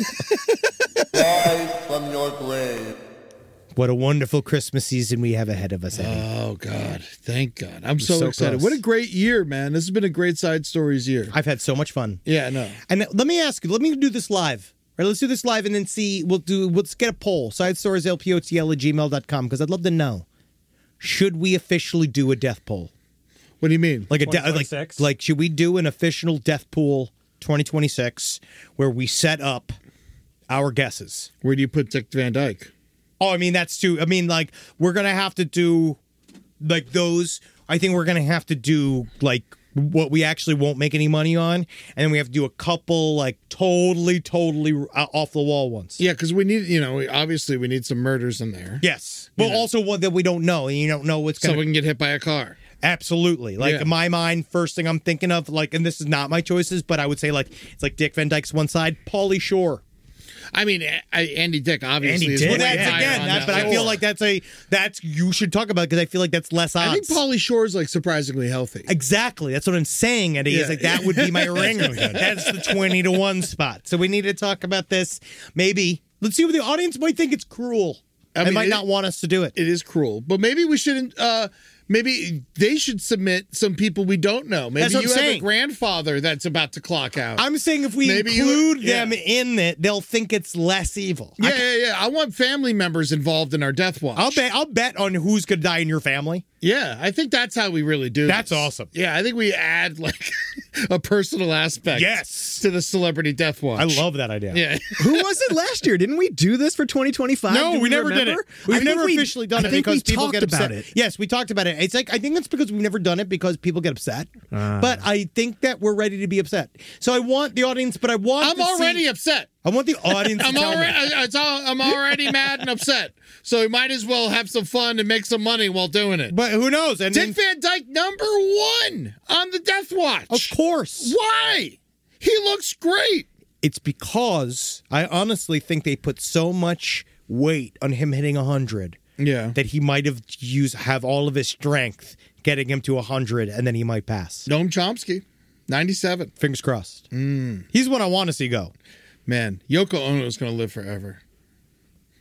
Rise from your grave. What a wonderful Christmas season we have ahead of us, Eddie. Oh God, thank God! I'm so, so excited. close. What a great year, man! This has been a great Side Stories year. I've had so much fun. Yeah, no. And let me ask you, let me do this live. All right, let's do this live and then see. We'll do. Let's get a poll. Side stories L P O T L at gmail dot com because I'd love to know. Should we officially do a death poll? What do you mean? Like a de- like, twenty twenty-six? like should we do an official death pool twenty twenty-six where we set up our guesses? Where do you put Dick Van Dyke? Oh, I mean that's too. I mean, like we're gonna have to do like those. I think we're gonna have to do like what we actually won't make any money on, and then we have to do a couple like totally, totally off the wall ones. Yeah, because we need, you know, we, obviously we need some murders in there, Yes, but also one that we don't know, and you don't know what's so gonna. we can get hit by a car. Absolutely. Like Yeah. in my mind, first thing I'm thinking of, like, and this is not my choices, but I would say like it's like Dick Van Dyke's one side, Pauly Shore. I mean, I, Andy Dick obviously Andy is Dick. one Well, of that's the higher again, on that, that but I feel list. like that's a that's you should talk about because I feel like that's less odds. I think Pauly Shore's like surprisingly healthy. Exactly. That's what I'm saying, Eddie. Is Yeah. like that would be my ringer. That's the twenty to one spot. So we need to talk about this. Maybe let's see what the audience might think it's cruel. I I mean, might it- not want us to do it. It is cruel, but maybe we shouldn't. Uh, maybe they should submit some people we don't know. Maybe That's what you I'm have saying. a grandfather that's about to clock out. I'm saying if we Maybe you- include yeah. them in it, they'll think it's less evil. yeah, I, yeah, yeah. I want family members involved in our death watch. I'll bet. I'll bet on who's gonna die in your family. Yeah, I think that's how we really do. That's this. awesome. Yeah, I think we add like a personal aspect. Yes. to the celebrity death watch. I love that idea. Yeah. Who was it last year? Didn't we do this for twenty twenty-five? No, Do we never did it. remember? We've I think never we- officially done I it think because we people talked get upset. about it. Yes, we talked about it. It's like I think that's because we've never done it because people get upset. Ah. But I think that we're ready to be upset. So I want the audience, but I want I'm to already see, upset. I want the audience to I'm tell already, me. I- it's all, I'm already mad and upset. So we might as well have some fun and make some money while doing it. But who knows? And Dick then, Van Dyke, number one on the Death Watch. of course, Why? He looks great. it's because I honestly think they put so much weight on him hitting one hundred Yeah. that he might have used have all of his strength getting him to one hundred, and then he might pass. Noam Chomsky, ninety-seven. Fingers crossed. Mm. He's one I want to see go. Man, Yoko Ono is going to live forever.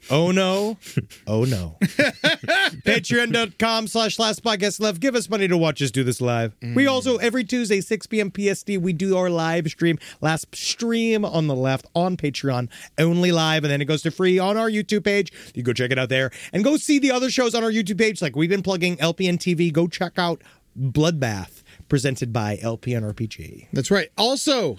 Oh no. Oh no. Patreon.com slash last podcast left. Give us money to watch us do this live. Mm. We also, every Tuesday, six p.m. P S T, we do our live stream. Last stream on the left on Patreon, only live, and then it goes to free on our YouTube page. You go check it out there. And go see the other shows on our YouTube page. Like we've been plugging L P N T V. Go check out Bloodbath, presented by L P N R P G. That's right. Also,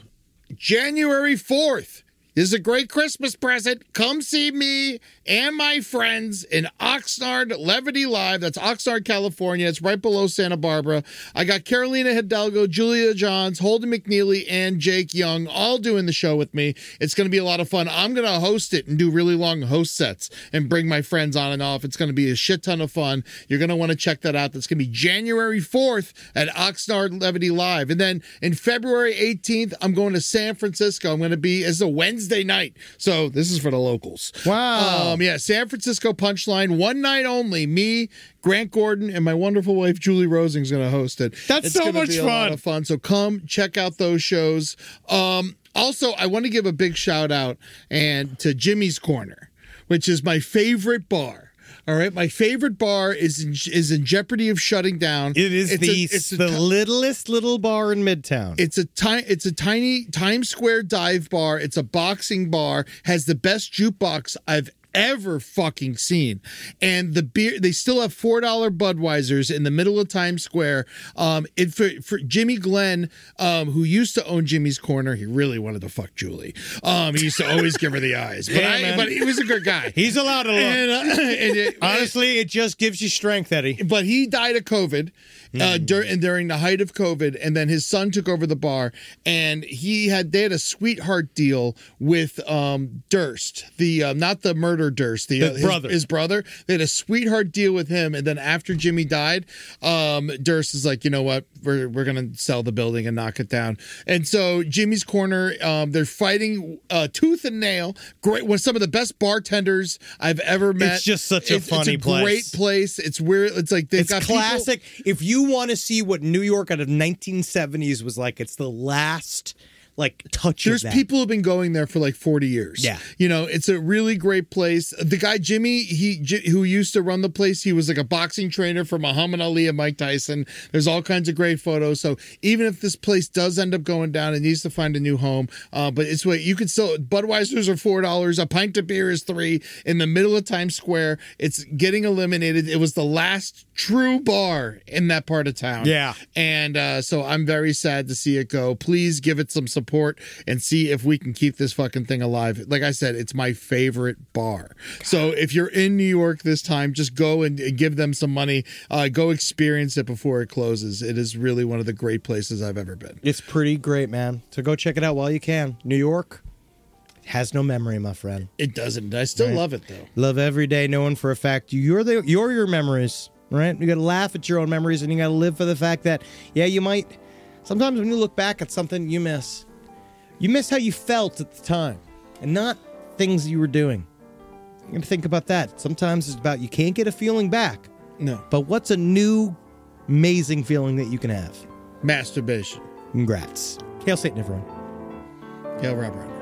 January fourth. This is a great Christmas present. Come see me and my friends in Oxnard Levity Live. That's Oxnard, California. It's right below Santa Barbara. I got Carolina Hidalgo, Julia Johns, Holden McNeely, and Jake Young all doing the show with me. It's going to be a lot of fun. I'm going to host it and do really long host sets and bring my friends on and off. It's going to be a shit ton of fun. You're going to want to check that out. That's going to be January fourth at Oxnard Levity Live. And then in February eighteenth, I'm going to San Francisco. I'm going to be, as a Wednesday night. So this is for the locals. Wow. Um, yeah, San Francisco Punchline, one night only. Me, Grant Gordon, and my wonderful wife, Julie Rosing, is going to host it. That's it's so gonna much be fun. A lot of fun. So come check out those shows. Um, also, I want to give a big shout out and to Jimmy's Corner, which is my favorite bar. All right, my favorite bar is in, is in jeopardy of shutting down. It is it's the, a, it's the a, littlest little bar in Midtown. It's a ti- It's a tiny Times Square dive bar. It's a boxing bar. Has the best jukebox I've ever fucking seen. And the beer, they still have four dollar Budweisers in the middle of Times Square. Um, it, for, for Jimmy Glenn, um, who used to own Jimmy's Corner, he really wanted to fuck Julie. Um, he used to always give her the eyes. But, Yeah, I, man. but he was a good guy. He's allowed to look. And, uh, and it- Honestly, it just gives you strength, Eddie. but he died of COVID uh, dur- and during the height of COVID, and then his son took over the bar, and he had they had a sweetheart deal with um, Durst, the uh, not the murder Durst, the, The uh, his, brother. his brother. They had a sweetheart deal with him, and then after Jimmy died, um, Durst is like, you know what, we're we're gonna sell the building and knock it down. And so Jimmy's Corner, um, they're fighting uh, tooth and nail. Great, one some of the best bartenders I've ever met. It's just such a It's- funny it's a place. Great place. It's weird. It's like they've It's got people- classic. If you want to see what New York out of nineteen seventies was like, it's the last like touch There's of that. people who've been going there for like forty years. Yeah. You know, it's a really great place. The guy, Jimmy, he J- who used to run the place, he was like a boxing trainer for Muhammad Ali and Mike Tyson. There's all kinds of great photos. So even if this place does end up going down, it needs to find a new home. Uh, but it's what you could still, Budweiser's are four dollars. A pint of beer is three in the middle of Times Square. It's getting eliminated. It was the last true bar in that part of town. Yeah. And uh, so I'm very sad to see it go. Please give it some support and see if we can keep this fucking thing alive. Like I said, it's my favorite bar. So if you're in New York this time, just go and, and give them some money. Uh, go experience it before it closes. It is really one of the great places I've ever been. It's pretty great, man. So go check it out while you can. New York has no memory, my friend. It doesn't. I still Right. love it though. Love every day, knowing for a fact you're the you're your memories, right? You got to laugh at your own memories, and you got to live for the fact that yeah, you might. Sometimes when you look back at something, you miss. You miss how you felt at the time, and not things you were doing. You got to think about that. Sometimes it's about you can't get a feeling back, No. but what's a new, amazing feeling that you can have? Masturbation. Congrats. Hail Satan, everyone. Hail Robert.